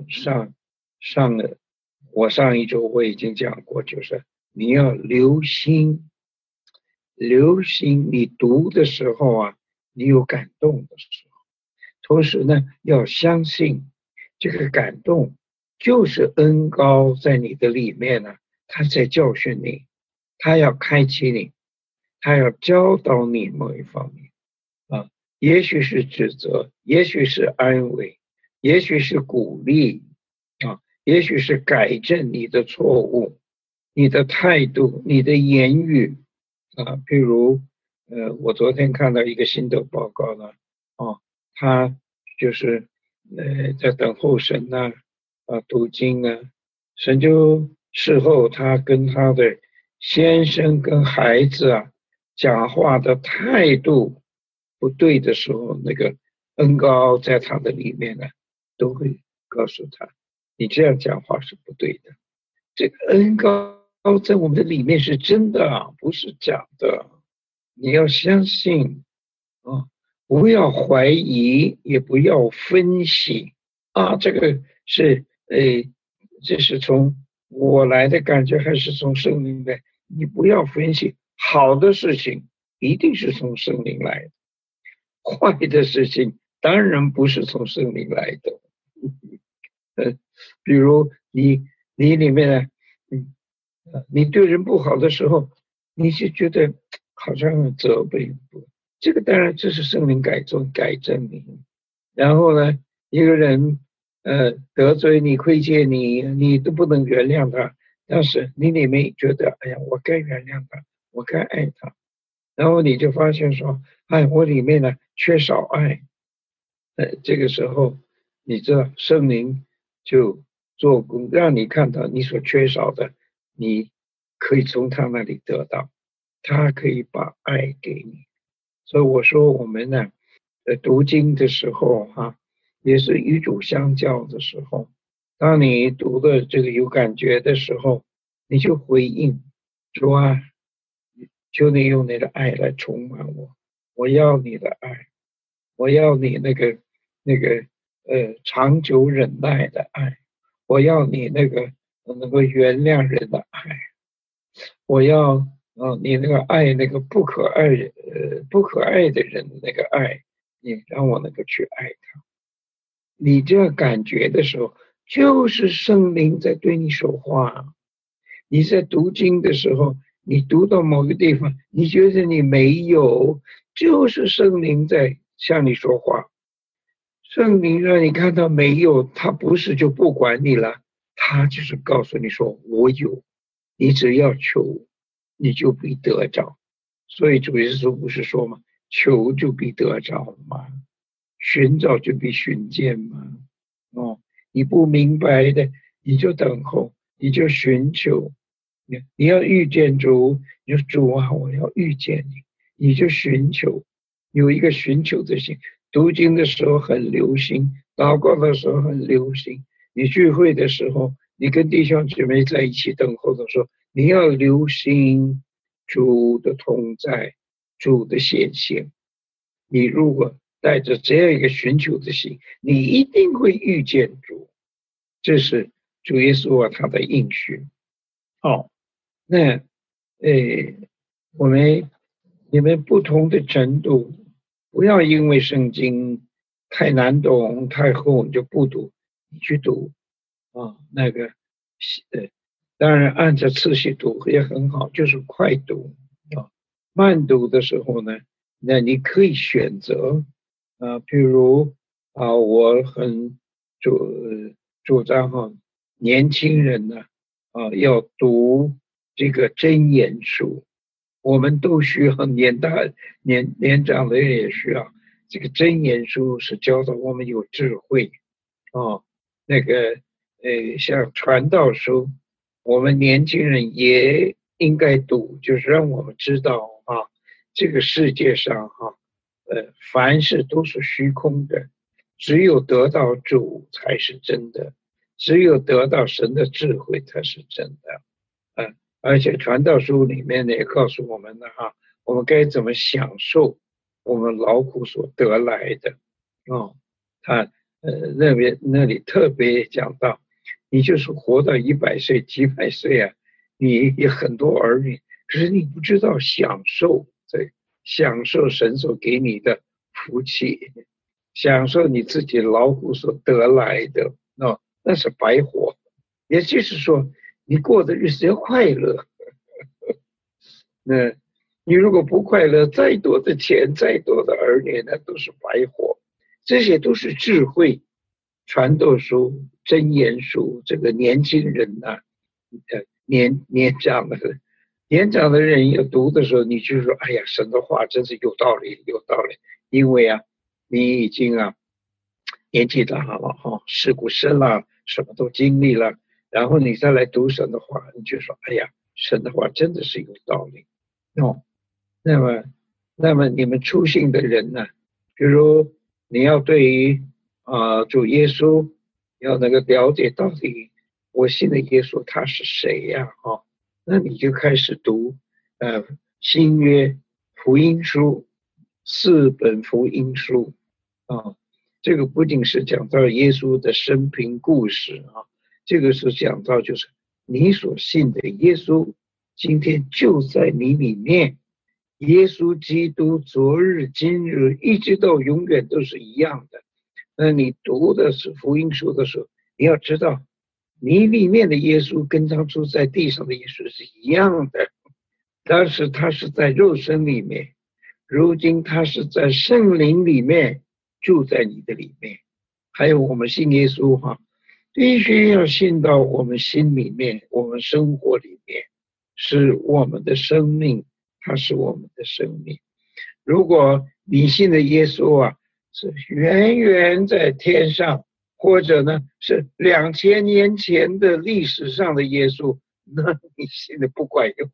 上一周我已经讲过，就是你要留心你读的时候啊，你有感动的时候，同时呢，要相信这个感动就是恩膏在你的里面呢，他在教训你，他要开启你，他要教导你某一方面也许是指责，也许是安慰，也许是鼓励也许是改正你的错误，你的态度，你的言语譬如我昨天看到一个新的报告呢他就是在等候神读经神就事后他跟他的先生跟孩子讲话的态度不对的时候，那个恩膏在他的里面都会告诉他，你这样讲话是不对的。这个恩膏在我们的里面是真的，不是假的。你要相信不要怀疑，也不要分析这个是这是从我来的感觉，还是从圣灵来？你不要分析，好的事情一定是从圣灵来的，坏的事情当然不是从圣灵来的。比如你里面你对人不好的时候，你就觉得好像责备，这个当然这是圣灵改正你。 然后呢，一个人得罪你、亏欠你，你都不能原谅他，但是你里面觉得，哎呀，我该原谅他，我该爱他，然后你就发现说，哎，我里面呢缺少爱，这个时候，你知道圣灵就做工，让你看到你所缺少的，你可以从他那里得到，他可以把爱给你。所以我说我们呢，读经的时候也是与主相交的时候，当你读的这个有感觉的时候，你就回应主啊，求你用你的爱来充满我，我要你的爱，我要你那个长久忍耐的爱，我要你那个能够原谅人的爱，我要你那个爱那个不可爱的人的那个爱，你让我能够去爱他。你这样感觉的时候，就是圣灵在对你说话。你在读经的时候，你读到某个地方，你觉得你没有，就是圣灵在向你说话。圣灵让你看到没有，他不是就不管你了，他就是告诉你说我有，你只要求，你就必得着。所以主耶稣不是说吗？求就必得着嘛，寻找就必寻见嘛。你不明白的，你就等候，你就寻求。你要遇见主，你说主啊，我要遇见你，你就寻求，有一个寻求的心。读经的时候很流行，祷告的时候很流行，你聚会的时候，你跟弟兄姊妹在一起等候的时候，你要留心主的同在，主的显现。你如果带着这样一个寻求的心，你一定会遇见主。这是主耶稣他的应许。那你们不同的程度，不要因为圣经太难懂太厚你就不读，你去读那个当然按照次序读也很好，就是快读慢读的时候呢，那你可以选择比如我很主张年轻人呢要读这个箴言书，我们都需要年长的人也需要这个箴言书，是教导我们有智慧那个像传道书，我们年轻人也应该读，就是让我们知道这个世界上凡事都是虚空的，只有得到主才是真的，只有得到神的智慧才是真的。而且传道书里面呢也告诉我们我们该怎么享受我们劳苦所得来的他那里特别讲到，你就是活到100岁几百岁你有很多儿女，可是你不知道享受神所给你的福气，享受你自己劳苦所得来的那是白活。也就是说你过的日子要快乐。那你如果不快乐，再多的钱再多的儿女那都是白活。这些都是智慧传道书箴言书，这个年轻人年长的人要读的时候，你就说哎呀，神的话真是有道理有道理。因为你已经年纪大了事故深了，什么都经历了，然后你再来读神的话，你就说哎呀，神的话真的是有道理那么你们初信的人呢，比如你要对于主耶稣要能够了解到底我信的耶稣他是谁那你就开始读新约福音书4本福音书这个不仅是讲到耶稣的生平故事这个是讲到就是你所信的耶稣今天就在你里面，耶稣基督昨日今日一直到永远都是一样的。那你读的是福音书的时候，你要知道你里面的耶稣跟当初在地上的耶稣是一样的，但是他是在肉身里面，如今他是在圣灵里面住在你的里面。还有我们信耶稣哈，必须要信到我们心里面，我们生活里面是我们的生命，它是我们的生命。如果你信的耶稣啊是远远在天上，或者呢是2000年前的历史上的耶稣，那你信的不管用。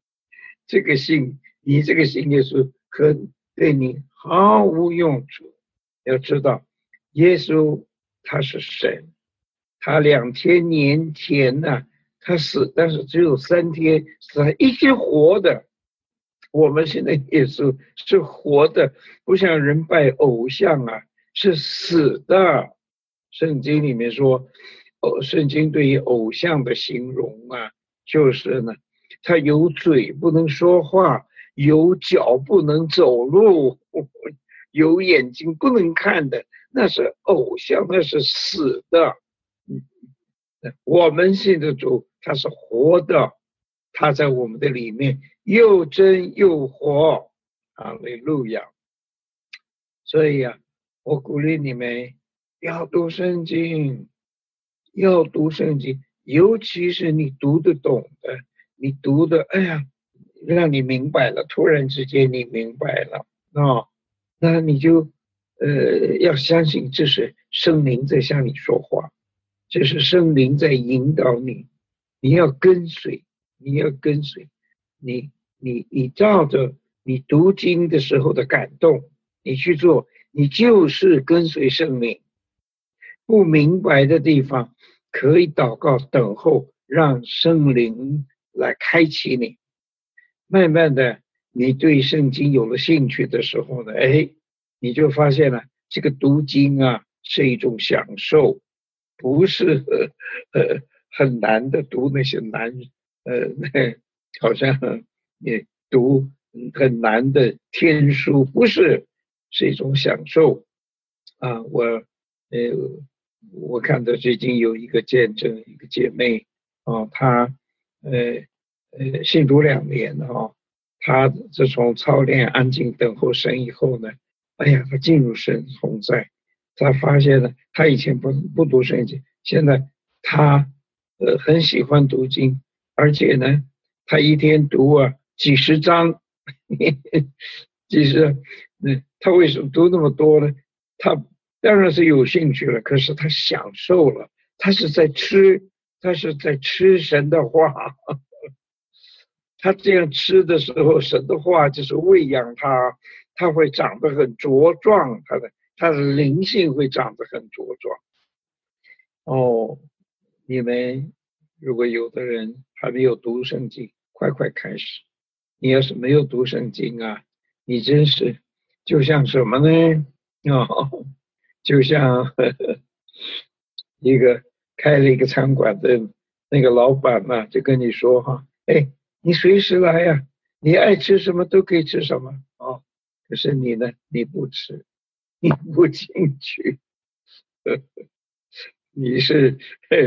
你这个信耶稣可对你毫无用处。要知道耶稣他是神，他2000年前呢他死，但是只有3天，是他一直活的。我们现在耶稣是活的，不像人拜偶像啊，是死的。圣经里面说，圣经对于偶像的形容啊，就是呢，他有嘴不能说话，有脚不能走路，有眼睛不能看的，那是偶像，那是死的。我们信的主，他是活的，他在我们的里面又真又活，哈利路亚。所以啊，我鼓励你们要读圣经，要读圣经，尤其是你读得懂的，你读的，哎呀，让你明白了，突然之间你明白了啊，那你就要相信这是圣灵在向你说话，这是圣灵在引导你，你要跟随，你要跟随，你照着你读经的时候的感动，你去做，你就是跟随圣灵。不明白的地方可以祷告等候，让圣灵来开启你。慢慢的你对圣经有了兴趣的时候呢，你就发现了这个读经啊是一种享受，不是很难的读那些好像你读很难的天书，不是，是一种享受啊。我看到最近有一个见证，一个姐妹啊，她信主2年啊，她自从操练安静等候神以后呢，哎呀，她进入神同在，她发现了她以前不读圣经，现在她很喜欢读经，而且呢，她一天读几十章，其实她为什么读那么多呢？她当然是有兴趣了，可是他享受了，他是在吃神的话。他这样吃的时候，神的话就是喂养他，他会长得很茁壮，他的灵性会长得很茁壮。哦，你们如果有的人还没有读圣经，快开始。你要是没有读圣经啊，你真是就像什么呢？就像一个开了一个餐馆的那个老板嘛，就跟你说哈，你随时来呀，你爱吃什么都可以吃什么哦。可是你呢，你不吃，你不进去，你是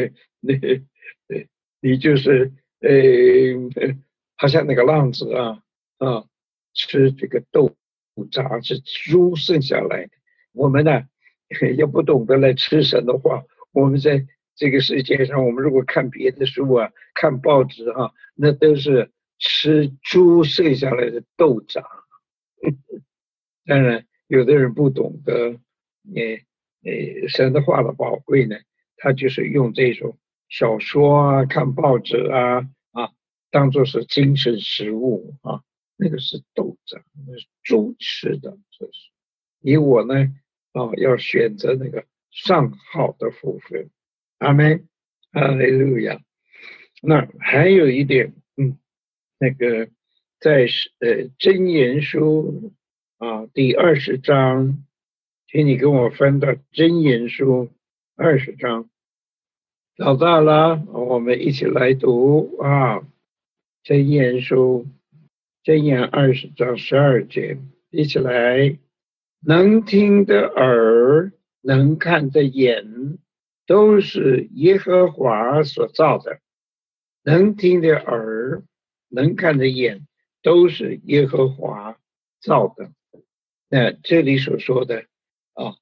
你就是好像那个浪子吃这个豆渣是猪剩下来的。我们呢要不懂得来吃神的话，我们在这个世界上，我们如果看别的书啊，看报纸那都是吃猪剩下来的豆渣。当然，有的人不懂得神的话的宝贵呢，他就是用这种小说看报纸当做是精神食物那个是豆渣，那是猪吃的。这是你我呢要选择那个上好的福分。阿们，哈利路亚。那还有一点，那个在箴言书第20章，请你跟我翻到箴言书20章。找到了，我们一起来读箴言书箴言20章12节，一起来。能听的耳，能看的眼，都是耶和华所造的。能听的耳，能看的眼，都是耶和华造的。那这里所说的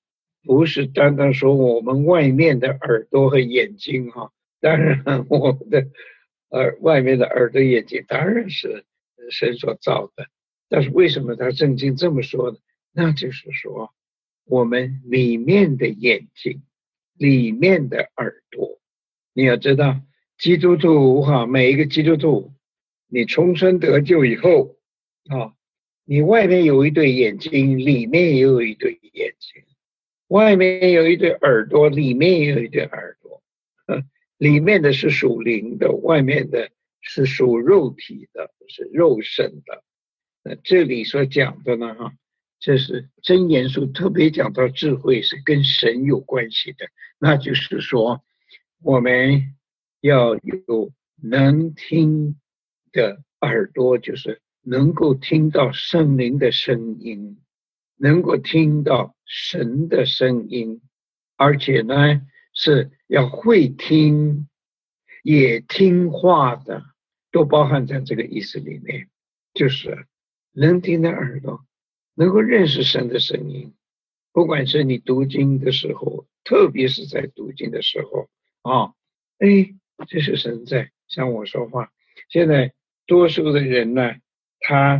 不是单单说我们外面的耳朵和眼睛哈，当然我们的外面的耳朵眼睛当然是神所造的，但是为什么他圣经这么说呢？那就是说我们里面的眼睛，里面的耳朵，你要知道基督徒哈，每一个基督徒，你重生得救以后啊，你外面有一对眼睛，里面也有一对眼睛。外面有一对耳朵，里面也有一对耳朵，里面的是属灵的，外面的是属肉体的，是肉身的。这里所讲的呢，这是箴言书特别讲到智慧是跟神有关系的，那就是说我们要有能听的耳朵，就是能够听到圣灵的声音，能够听到神的声音，而且呢是要会听也听话的，都包含在这个意思里面，就是能听的耳朵能够认识神的声音，不管是你读经的时候，特别是在读经的时候这是神在向我说话。现在多数的人呢，他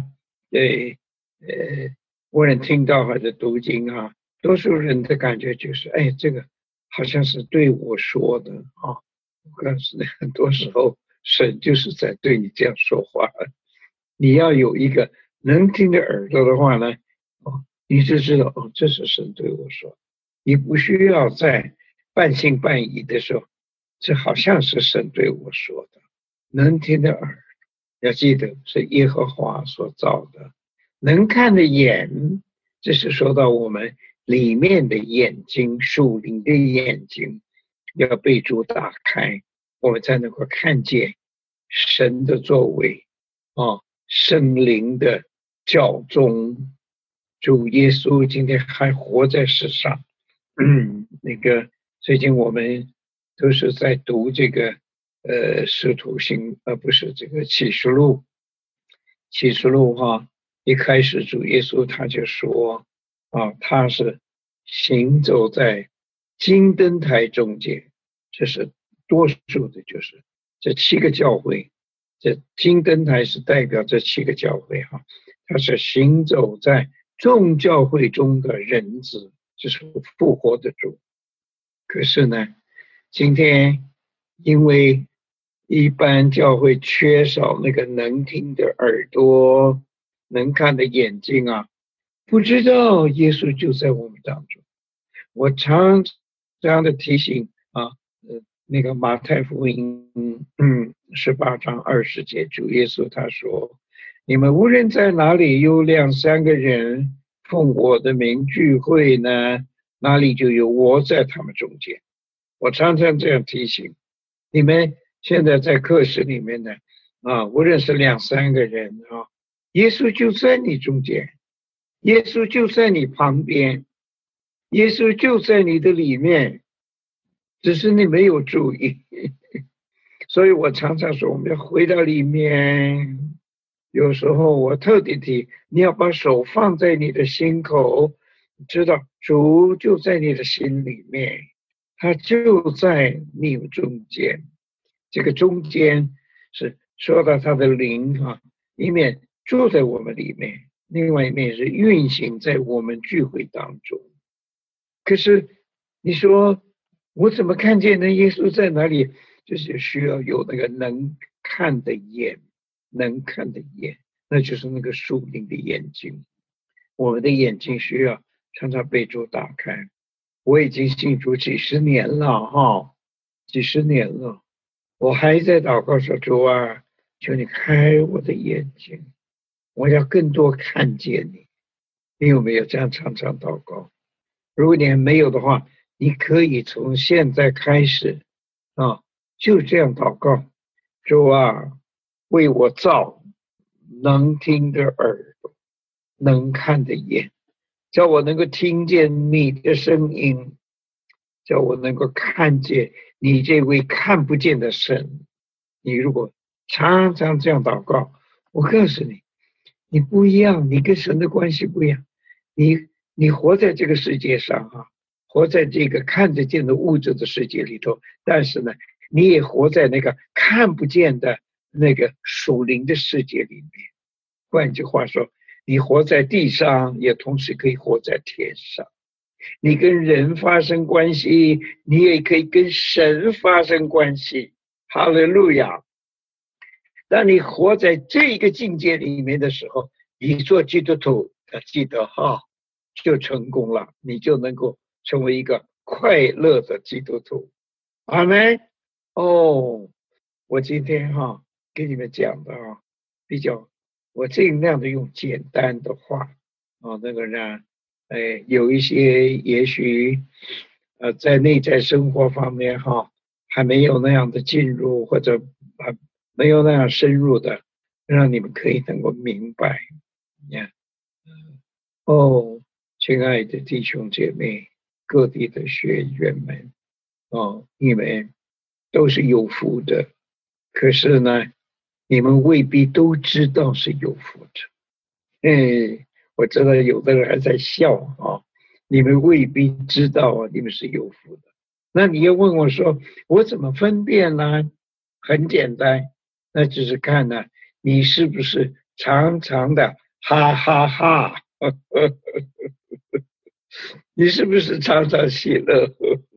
无论听到或者读经多数人的感觉就是这个好像是对我说的但是很多时候神就是在对你这样说话。你要有一个能听的耳朵的话呢你就知道这是神对我说。你不需要在半信半疑的时候，这好像是神对我说的。能听的耳，要记得是耶和华所造的。能看的眼，这是说到我们里面的眼睛，属灵的眼睛要被主打开，我们才能够看见神的作为圣灵的教宗。主耶稣今天还活在世上。最近我们都是在读这个使徒行不是这个启示录。启示录一开始主耶稣他就说他是行走在金灯台中间，这是多数的就是这7个教会，这金灯台是代表这7个教会他是行走在众教会中的人子，这是复活的主。可是呢，今天因为一般教会缺少那个能听的耳朵，能看的眼睛不知道耶稣就在我们当中。我常这样的提醒那个马太福音18章20节，主耶稣他说，你们无论在哪里有2、3个人奉我的名聚会呢，哪里就有我在他们中间。我常常这样提醒你们，现在在课室里面呢无论是2、3个人耶稣就在你中间，耶稣就在你旁边，耶稣就在你的里面，只是你没有注意。所以我常常说我们要回到里面。有时候我特地提你要把手放在你的心口，知道主就在你的心里面，他就在你中间。这个中间是说到他的灵一面住在我们里面，另外一面是运行在我们聚会当中。可是你说我怎么看见呢？耶稣在哪里？就是需要有那个能看的眼，能看的眼，那就是那个属灵的眼睛。我们的眼睛需要常常被主打开。我已经信主几十年了几十年了，我还在祷告说，主啊，求你开我的眼睛，我要更多看见你。你有没有这样常常祷告？如果你还没有的话，你可以从现在开始就这样祷告，主啊，为我造能听的耳朵，能看的眼，叫我能够听见你的声音，叫我能够看见你这位看不见的神。你如果常常这样祷告，我告诉你，你不一样，你跟神的关系不一样。你活在这个世界上活在这个看得见的物质的世界里头，但是呢，你也活在那个看不见的那个属灵的世界里面。换句话说，你活在地上，也同时可以活在天上。你跟人发生关系，你也可以跟神发生关系。哈利路亚！当你活在这个境界里面的时候，你做基督徒，记得哈，就成功了，你就能够成为一个快乐的基督徒。阿们。哦，我今天跟你们讲的比较，我尽量的用简单的话那个让有一些也许在内在生活方面还没有那样的进入，或者没有那样深入的，让你们可以能够明白。亲爱的弟兄姐妹，各地的学员们你们都是有福的，可是呢，你们未必都知道是有福的。我知道有的人还在笑你们未必知道你们是有福的。那你要问我说，我怎么分辨呢？很简单，那就是看呢，你是不是常常的哈哈哈，你是不是常常喜乐？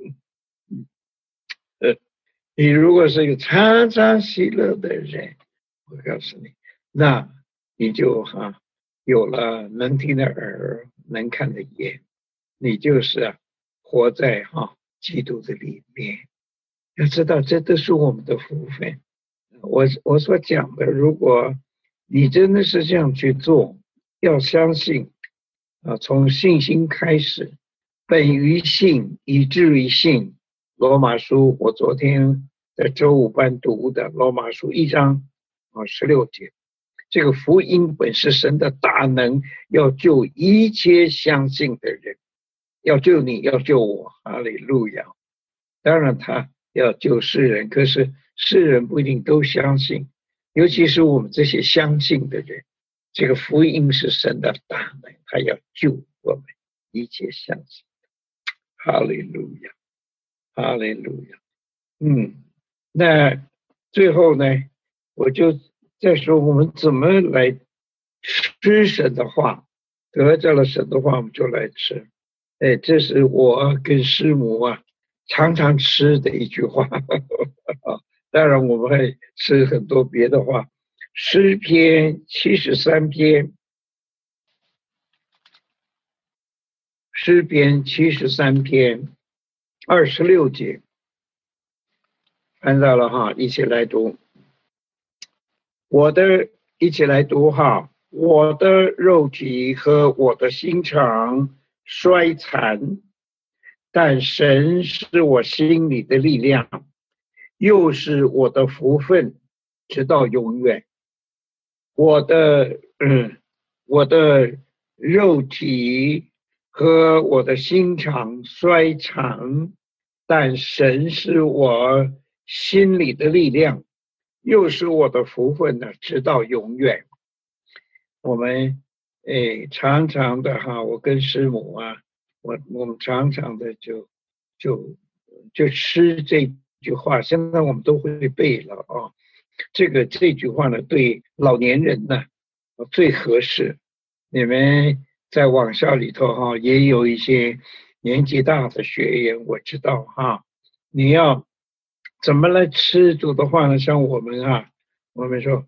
你如果是一个常常喜乐的人，我告诉你，那你就有了能听的耳，能看的眼，你就是活在基督的里面。要知道，这都是我们的福分。我所讲的，如果你真的是这样去做，要相信从信心开始，本于信，以至于信。罗马书，我昨天在周五班读的罗马书1章16节，这个福音本是神的大能，要救一切相信的人，要救你，要救我，哈利路亚。当然他要救世人，可是世人不一定都相信，尤其是我们这些相信的人，这个福音是神的大能，他要救我们一切相信。哈利路亚，哈利路亚。那最后呢，我就再说我们怎么来吃神的话，得着了神的话我们就来吃。这是我跟师母常常吃的一句话当然我们会吃很多别的话。诗篇73篇，诗篇73篇26节，看到了一起来读。一起来读我的肉体和我的心肠衰残，但神是我心里的力量，又是我的福分，直到永远。我的肉体和我的心肠衰残，但神是我心里的力量，又是我的福分呢，直到永远。我们常常的我跟师母我们常常的就吃这句话，现在我们都会背了这句话呢，对老年人呢最合适。你们在网校里头也有一些年纪大的学员，我知道你要怎么来吃主的话呢？像我们我们说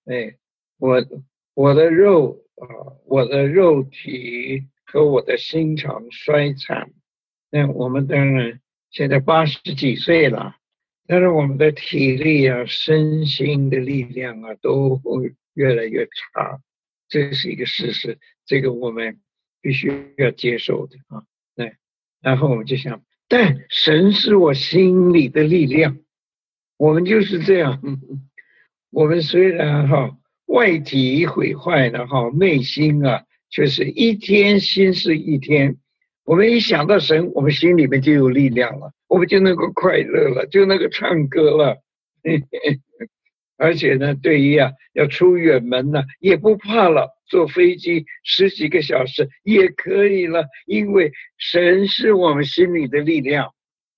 我的肉体和我的心肠衰残。那我们当然现在80几岁了，但是我们的体力身心的力量都会越来越差，这是一个事实，这个我们必须要接受的然后我们就想，但神是我心里的力量。我们就是这样，我们虽然外体毁坏了内心却是一天新是一天。我们一想到神，我们心里面就有力量了，我们就能够快乐了，就能够唱歌了而且呢，对于要出远门呢，也不怕了，坐飞机10几个小时也可以了，因为神是我们心里的力量。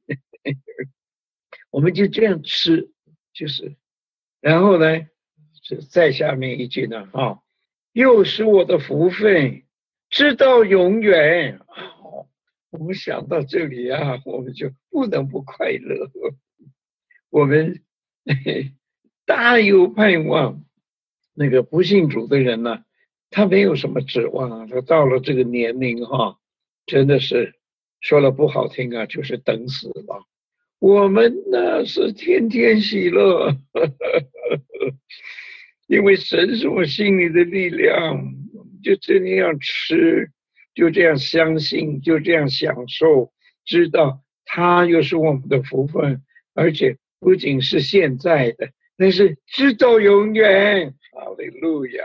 我们就这样吃，就是，然后呢，再下面一句呢，又是我的福分，直到永远。我们想到这里我们就不能不快乐。我们大有盼望。那个不信主的人呢，他没有什么指望他到了这个年龄真的是说了不好听就是等死了。我们呢是天天喜乐，因为神是我心里的力量，就这样吃，就这样相信，就这样享受，知道他又是我们的福分，而且不仅是现在的，但是直到永远。哈利路亚！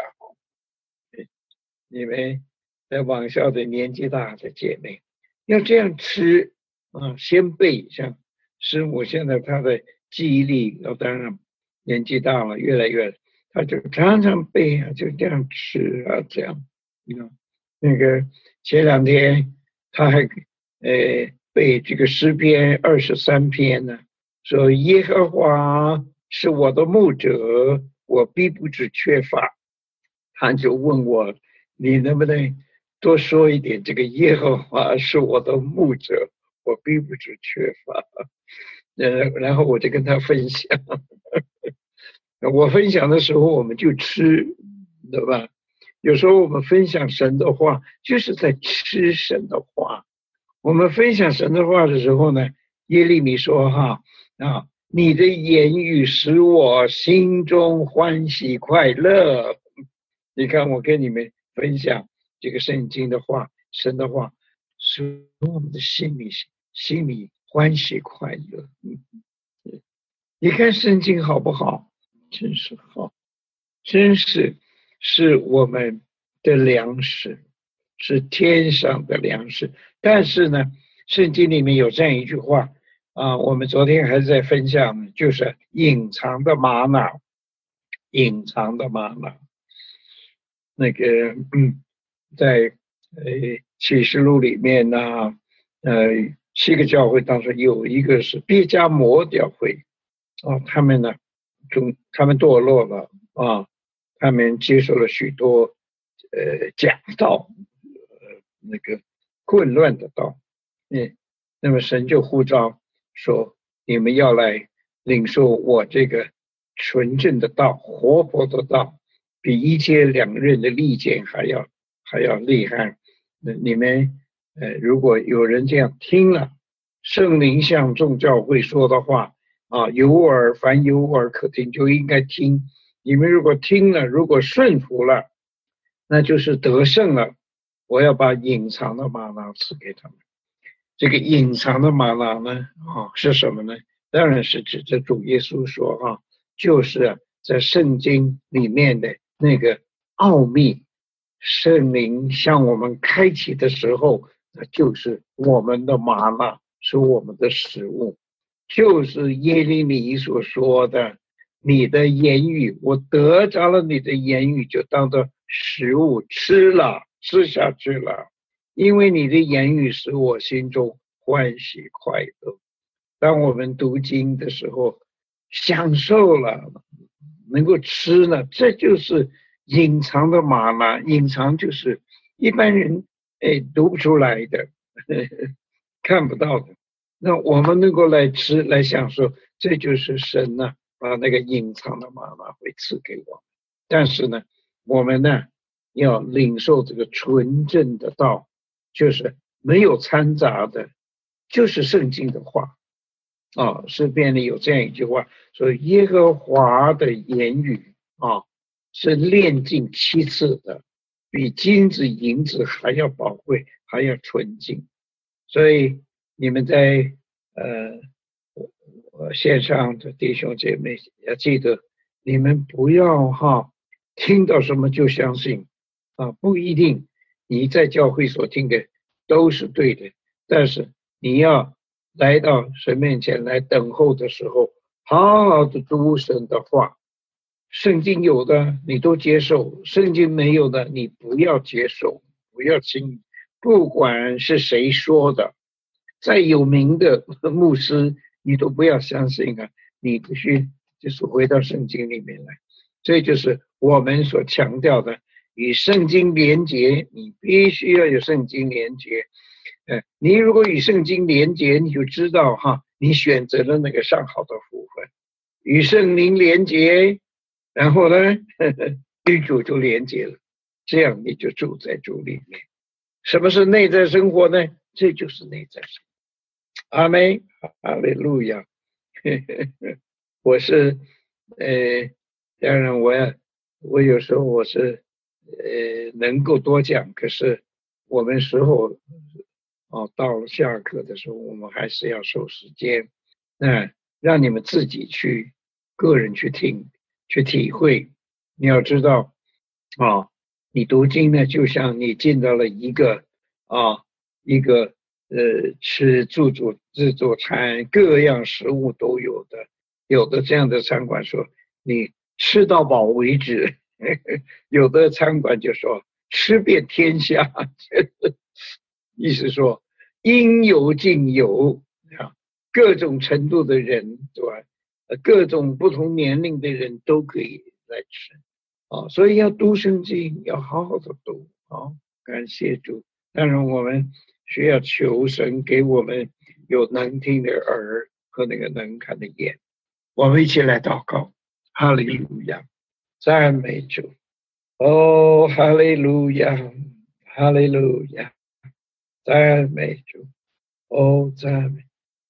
你们在网校的年纪大的姐妹，要这样吃先背，像师母现在她的记忆力当然年纪大了，越来越，她就常常背就这样吃这样。那个前2天她还背这个诗篇23篇呢，说耶和华是我的牧者，我必不致缺乏。他就问我，你能不能多说一点这个耶和华是我的牧者，我必不致缺乏。然后我就跟他分享。我分享的时候我们就吃，对吧？有时候我们分享神的话就是在吃神的话。我们分享神的话的时候呢，耶利米说你的言语使我心中欢喜快乐。你看我跟你们分享这个圣经的话，神的话，使我们的心里欢喜快乐。你看圣经好不好？真是好，真是我们的粮食，是天上的粮食。但是呢，圣经里面有这样一句话我们昨天还在分享，就是隐藏的玛瑙，隐藏的玛瑙。那个在启示录里面呢7个教会当中有一个是别迦摩教会他们堕落了他们接受了许多假道那个混乱的道那么神就呼召说，你们要来领受我这个纯正的道，活泼的道，比一切两刃的利剑还要厉害。你们如果有人这样听了圣灵向众教会说的话凡有耳可听就应该听。你们如果听了，如果顺服了，那就是得胜了。我要把隐藏的玛瑙赐给他们。这个隐藏的玛瑙呢是什么呢？当然是指着主耶稣说就是在圣经里面的那个奥秘，圣灵向我们开启的时候，那就是我们的玛瑙，是我们的食物，就是耶利米所说的，你的言语，我得着了你的言语，就当做食物吃下去了，因为你的言语使我心中欢喜快乐。当我们读经的时候享受了，能够吃了，这就是隐藏的玛瑙。隐藏就是一般人读不出来的看不到的，那我们能够来吃来享受，这就是神把那个隐藏的玛瑙会赐给我们。但是呢，我们要领受这个纯正的道，就是没有掺杂的，就是圣经的话诗篇里有这样一句话说，耶和华的言语是炼尽7次的，比金子银子还要宝贵，还要纯净。所以你们在线上的弟兄姐妹要记得，你们不要听到什么就相信不一定你在教会所听的都是对的，但是你要来到神面前来等候的时候，好好的读神的话圣经有的你都接受，圣经没有的你不要接受，不要听，不管是谁说的，再有名的牧师，你都不要相信啊！你必须就是回到圣经里面来，这就是我们所强调的，与圣经连结，你必须要有圣经连结。你如果与圣经连结，你就知道哈，你选择了那个上好的福分，与圣灵连结。然后呢，与主就连接了，这样你就住在主里面。什么是内在生活呢？这就是内在生活。阿们，哈利路亚。我是当然我有时候我是能够多讲，可是我们时候到了下课的时候，我们还是要收时间，那让你们自己去个人去听。去体会，你要知道你读经呢，就像你进到了一个吃自助餐，各样食物都有的，有的这样的餐馆说你吃到饱为止，有的餐馆就说吃遍天下，意思说应有尽有啊，各种程度的人，对吧？各种不同年龄的人都可以来吃所以要读圣经，要好好的读感谢主。当然我们需要求神给我们有能听的耳和那个能看的眼。我们一起来祷告。哈利路亚，赞美主。哈利路亚，哈利路亚，赞美主。赞美，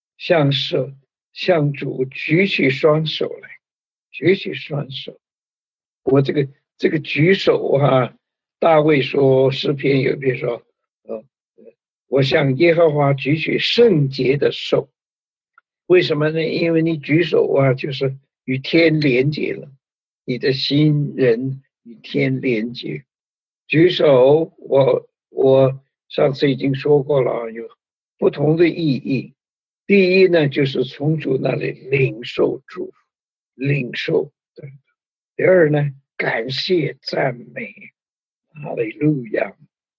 向主举起双手来，举起双手。我这个举手大卫说诗篇有一篇说我向耶和华举起圣洁的手。为什么呢？因为你举手就是与天连结了，你的心人与天连结。举手我上次已经说过了，有不同的意义。第一呢，就是从主那里领受祝福，领受。第二呢，感谢赞美，哈利路亚。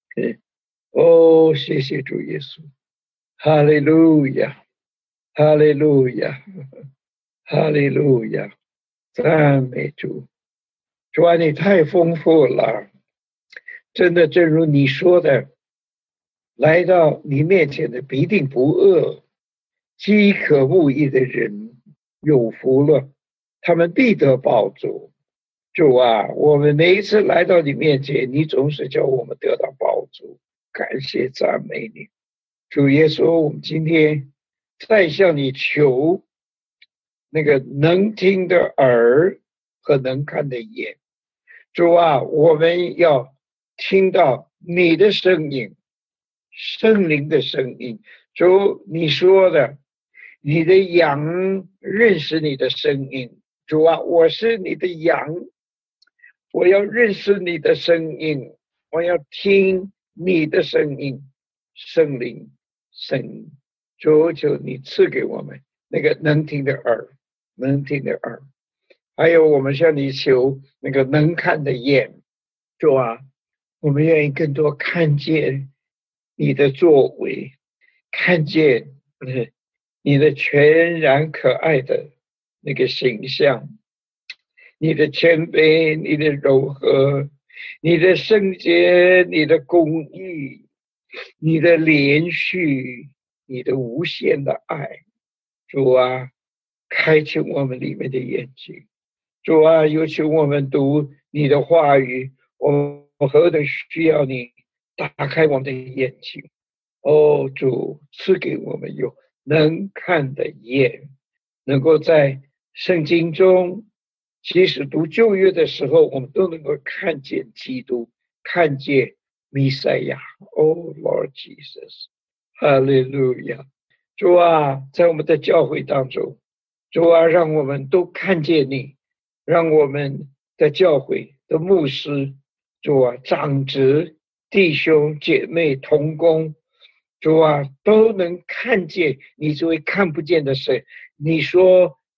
谢谢主耶稣，哈利路亚，哈利路亚，哈利路亚，赞美主。主啊，你太丰富了，真的正如你说的，来到你面前的必定不饿，饥渴慕义的人有福了，他们必得饱足。主啊，我们每一次来到你面前，你总是叫我们得到饱足，感谢赞美你。主耶稣，我们今天再向你求那个能听的耳和能看的眼。主啊，我们要听到你的声音，圣灵的声音。主，你说的，你的羊认识你的声音。主啊，我是你的羊，我要认识你的声音，我要听你的声音。圣灵，求求你赐给我们那个能听的耳，能听的耳。还有我们向你求那个能看的眼。主啊，我们愿意更多看见你的作为，看见你的全然可爱的那个形象，你的谦卑，你的柔和，你的圣洁，你的公义，你的连续，你的无限的爱。主啊，开启我们里面的眼睛。主啊，尤其我们读你的话语，我们何等需要你打开我们的眼睛。主，赐给我们有能看的眼，能够在圣经中，即使读旧约的时候，我们都能够看见基督，看见弥赛亚。Lord Jesus， 哈利路亚。主啊，在我们的教会当中，主啊，让我们都看见你，让我们的教会的牧师，主啊，长子、弟兄姐妹同工，主啊，都能看见你这位看不见的神。你说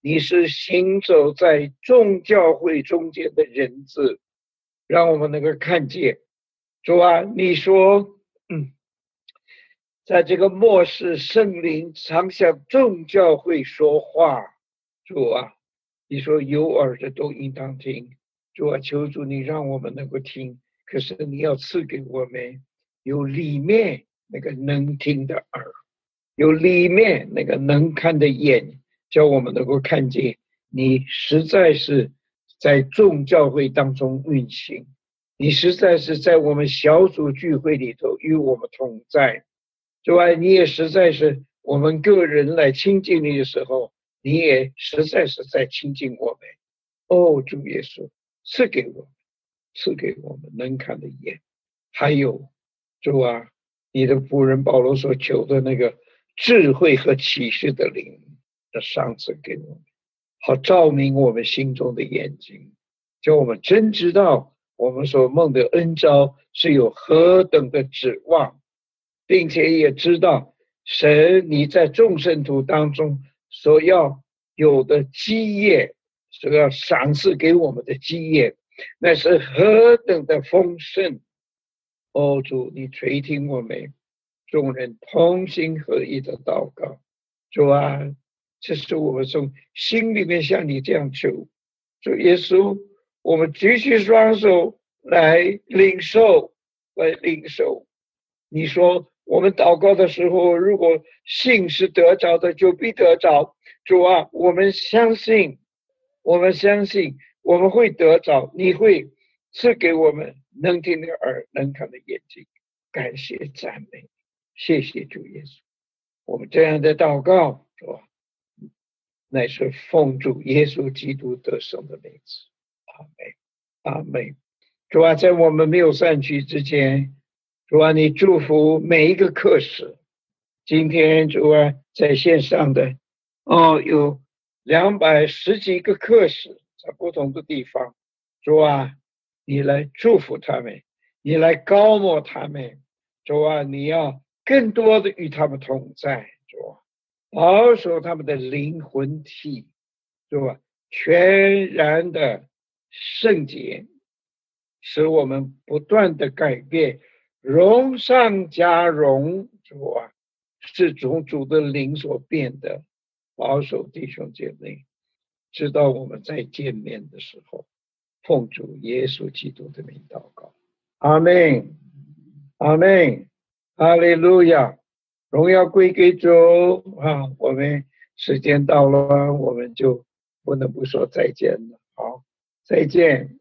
你是行走在众教会中间的人子，让我们能够看见。主啊，你说，在这个末世，圣灵常向众教会说话。主啊，你说有耳的都应当听。主啊，求主你让我们能够听，可是你要赐给我们有里面那个能听的耳，有里面那个能看的眼，叫我们能够看见你实在是在众教会当中运行，你实在是在我们小组聚会里头与我们同在。主啊，你也实在是我们个人来亲近你的时候，你也实在是在亲近我们。哦，主耶稣，赐给我们能看的眼，还有主啊，你的仆人保罗所求的那个智慧和启示的灵的赏赐给我们，好照明我们心中的眼睛，叫我们真知道我们所梦的恩召是有何等的指望，并且也知道神你在众圣徒当中所要有的基业，所要赏赐给我们的基业，那是何等的丰盛。哦，主，你垂听我们众人同心合意的祷告。主啊，这是我们从心里面向你这样求。主耶稣，我们举起双手来领受，你说我们祷告的时候，如果信是得着的，就必得着。主啊，我们相信，我们会得着，你会赐给我们能听的耳，能看的眼睛。感谢赞美，谢谢主耶稣。我们这样的祷告，主啊，乃是奉主耶稣基督得胜的名字。阿门，阿门。主啊，在我们没有散去之前，主啊，你祝福每一个课时。今天主啊，在线上的有210几个课时，在不同的地方。主啊，你来祝福他们，你来高摩他们。主啊，你要更多的与他们同在。主啊，保守他们的灵魂体，主啊，全然的圣洁，使我们不断的改变，荣上加荣。主啊，是从主的灵所变的。保守弟兄姐妹，直到我们再见面的时候，奉主耶稣基督的名祷告。阿们，阿们，哈利路亚，荣耀归给主啊！我们时间到了，我们就不能不说再见了。好，再见。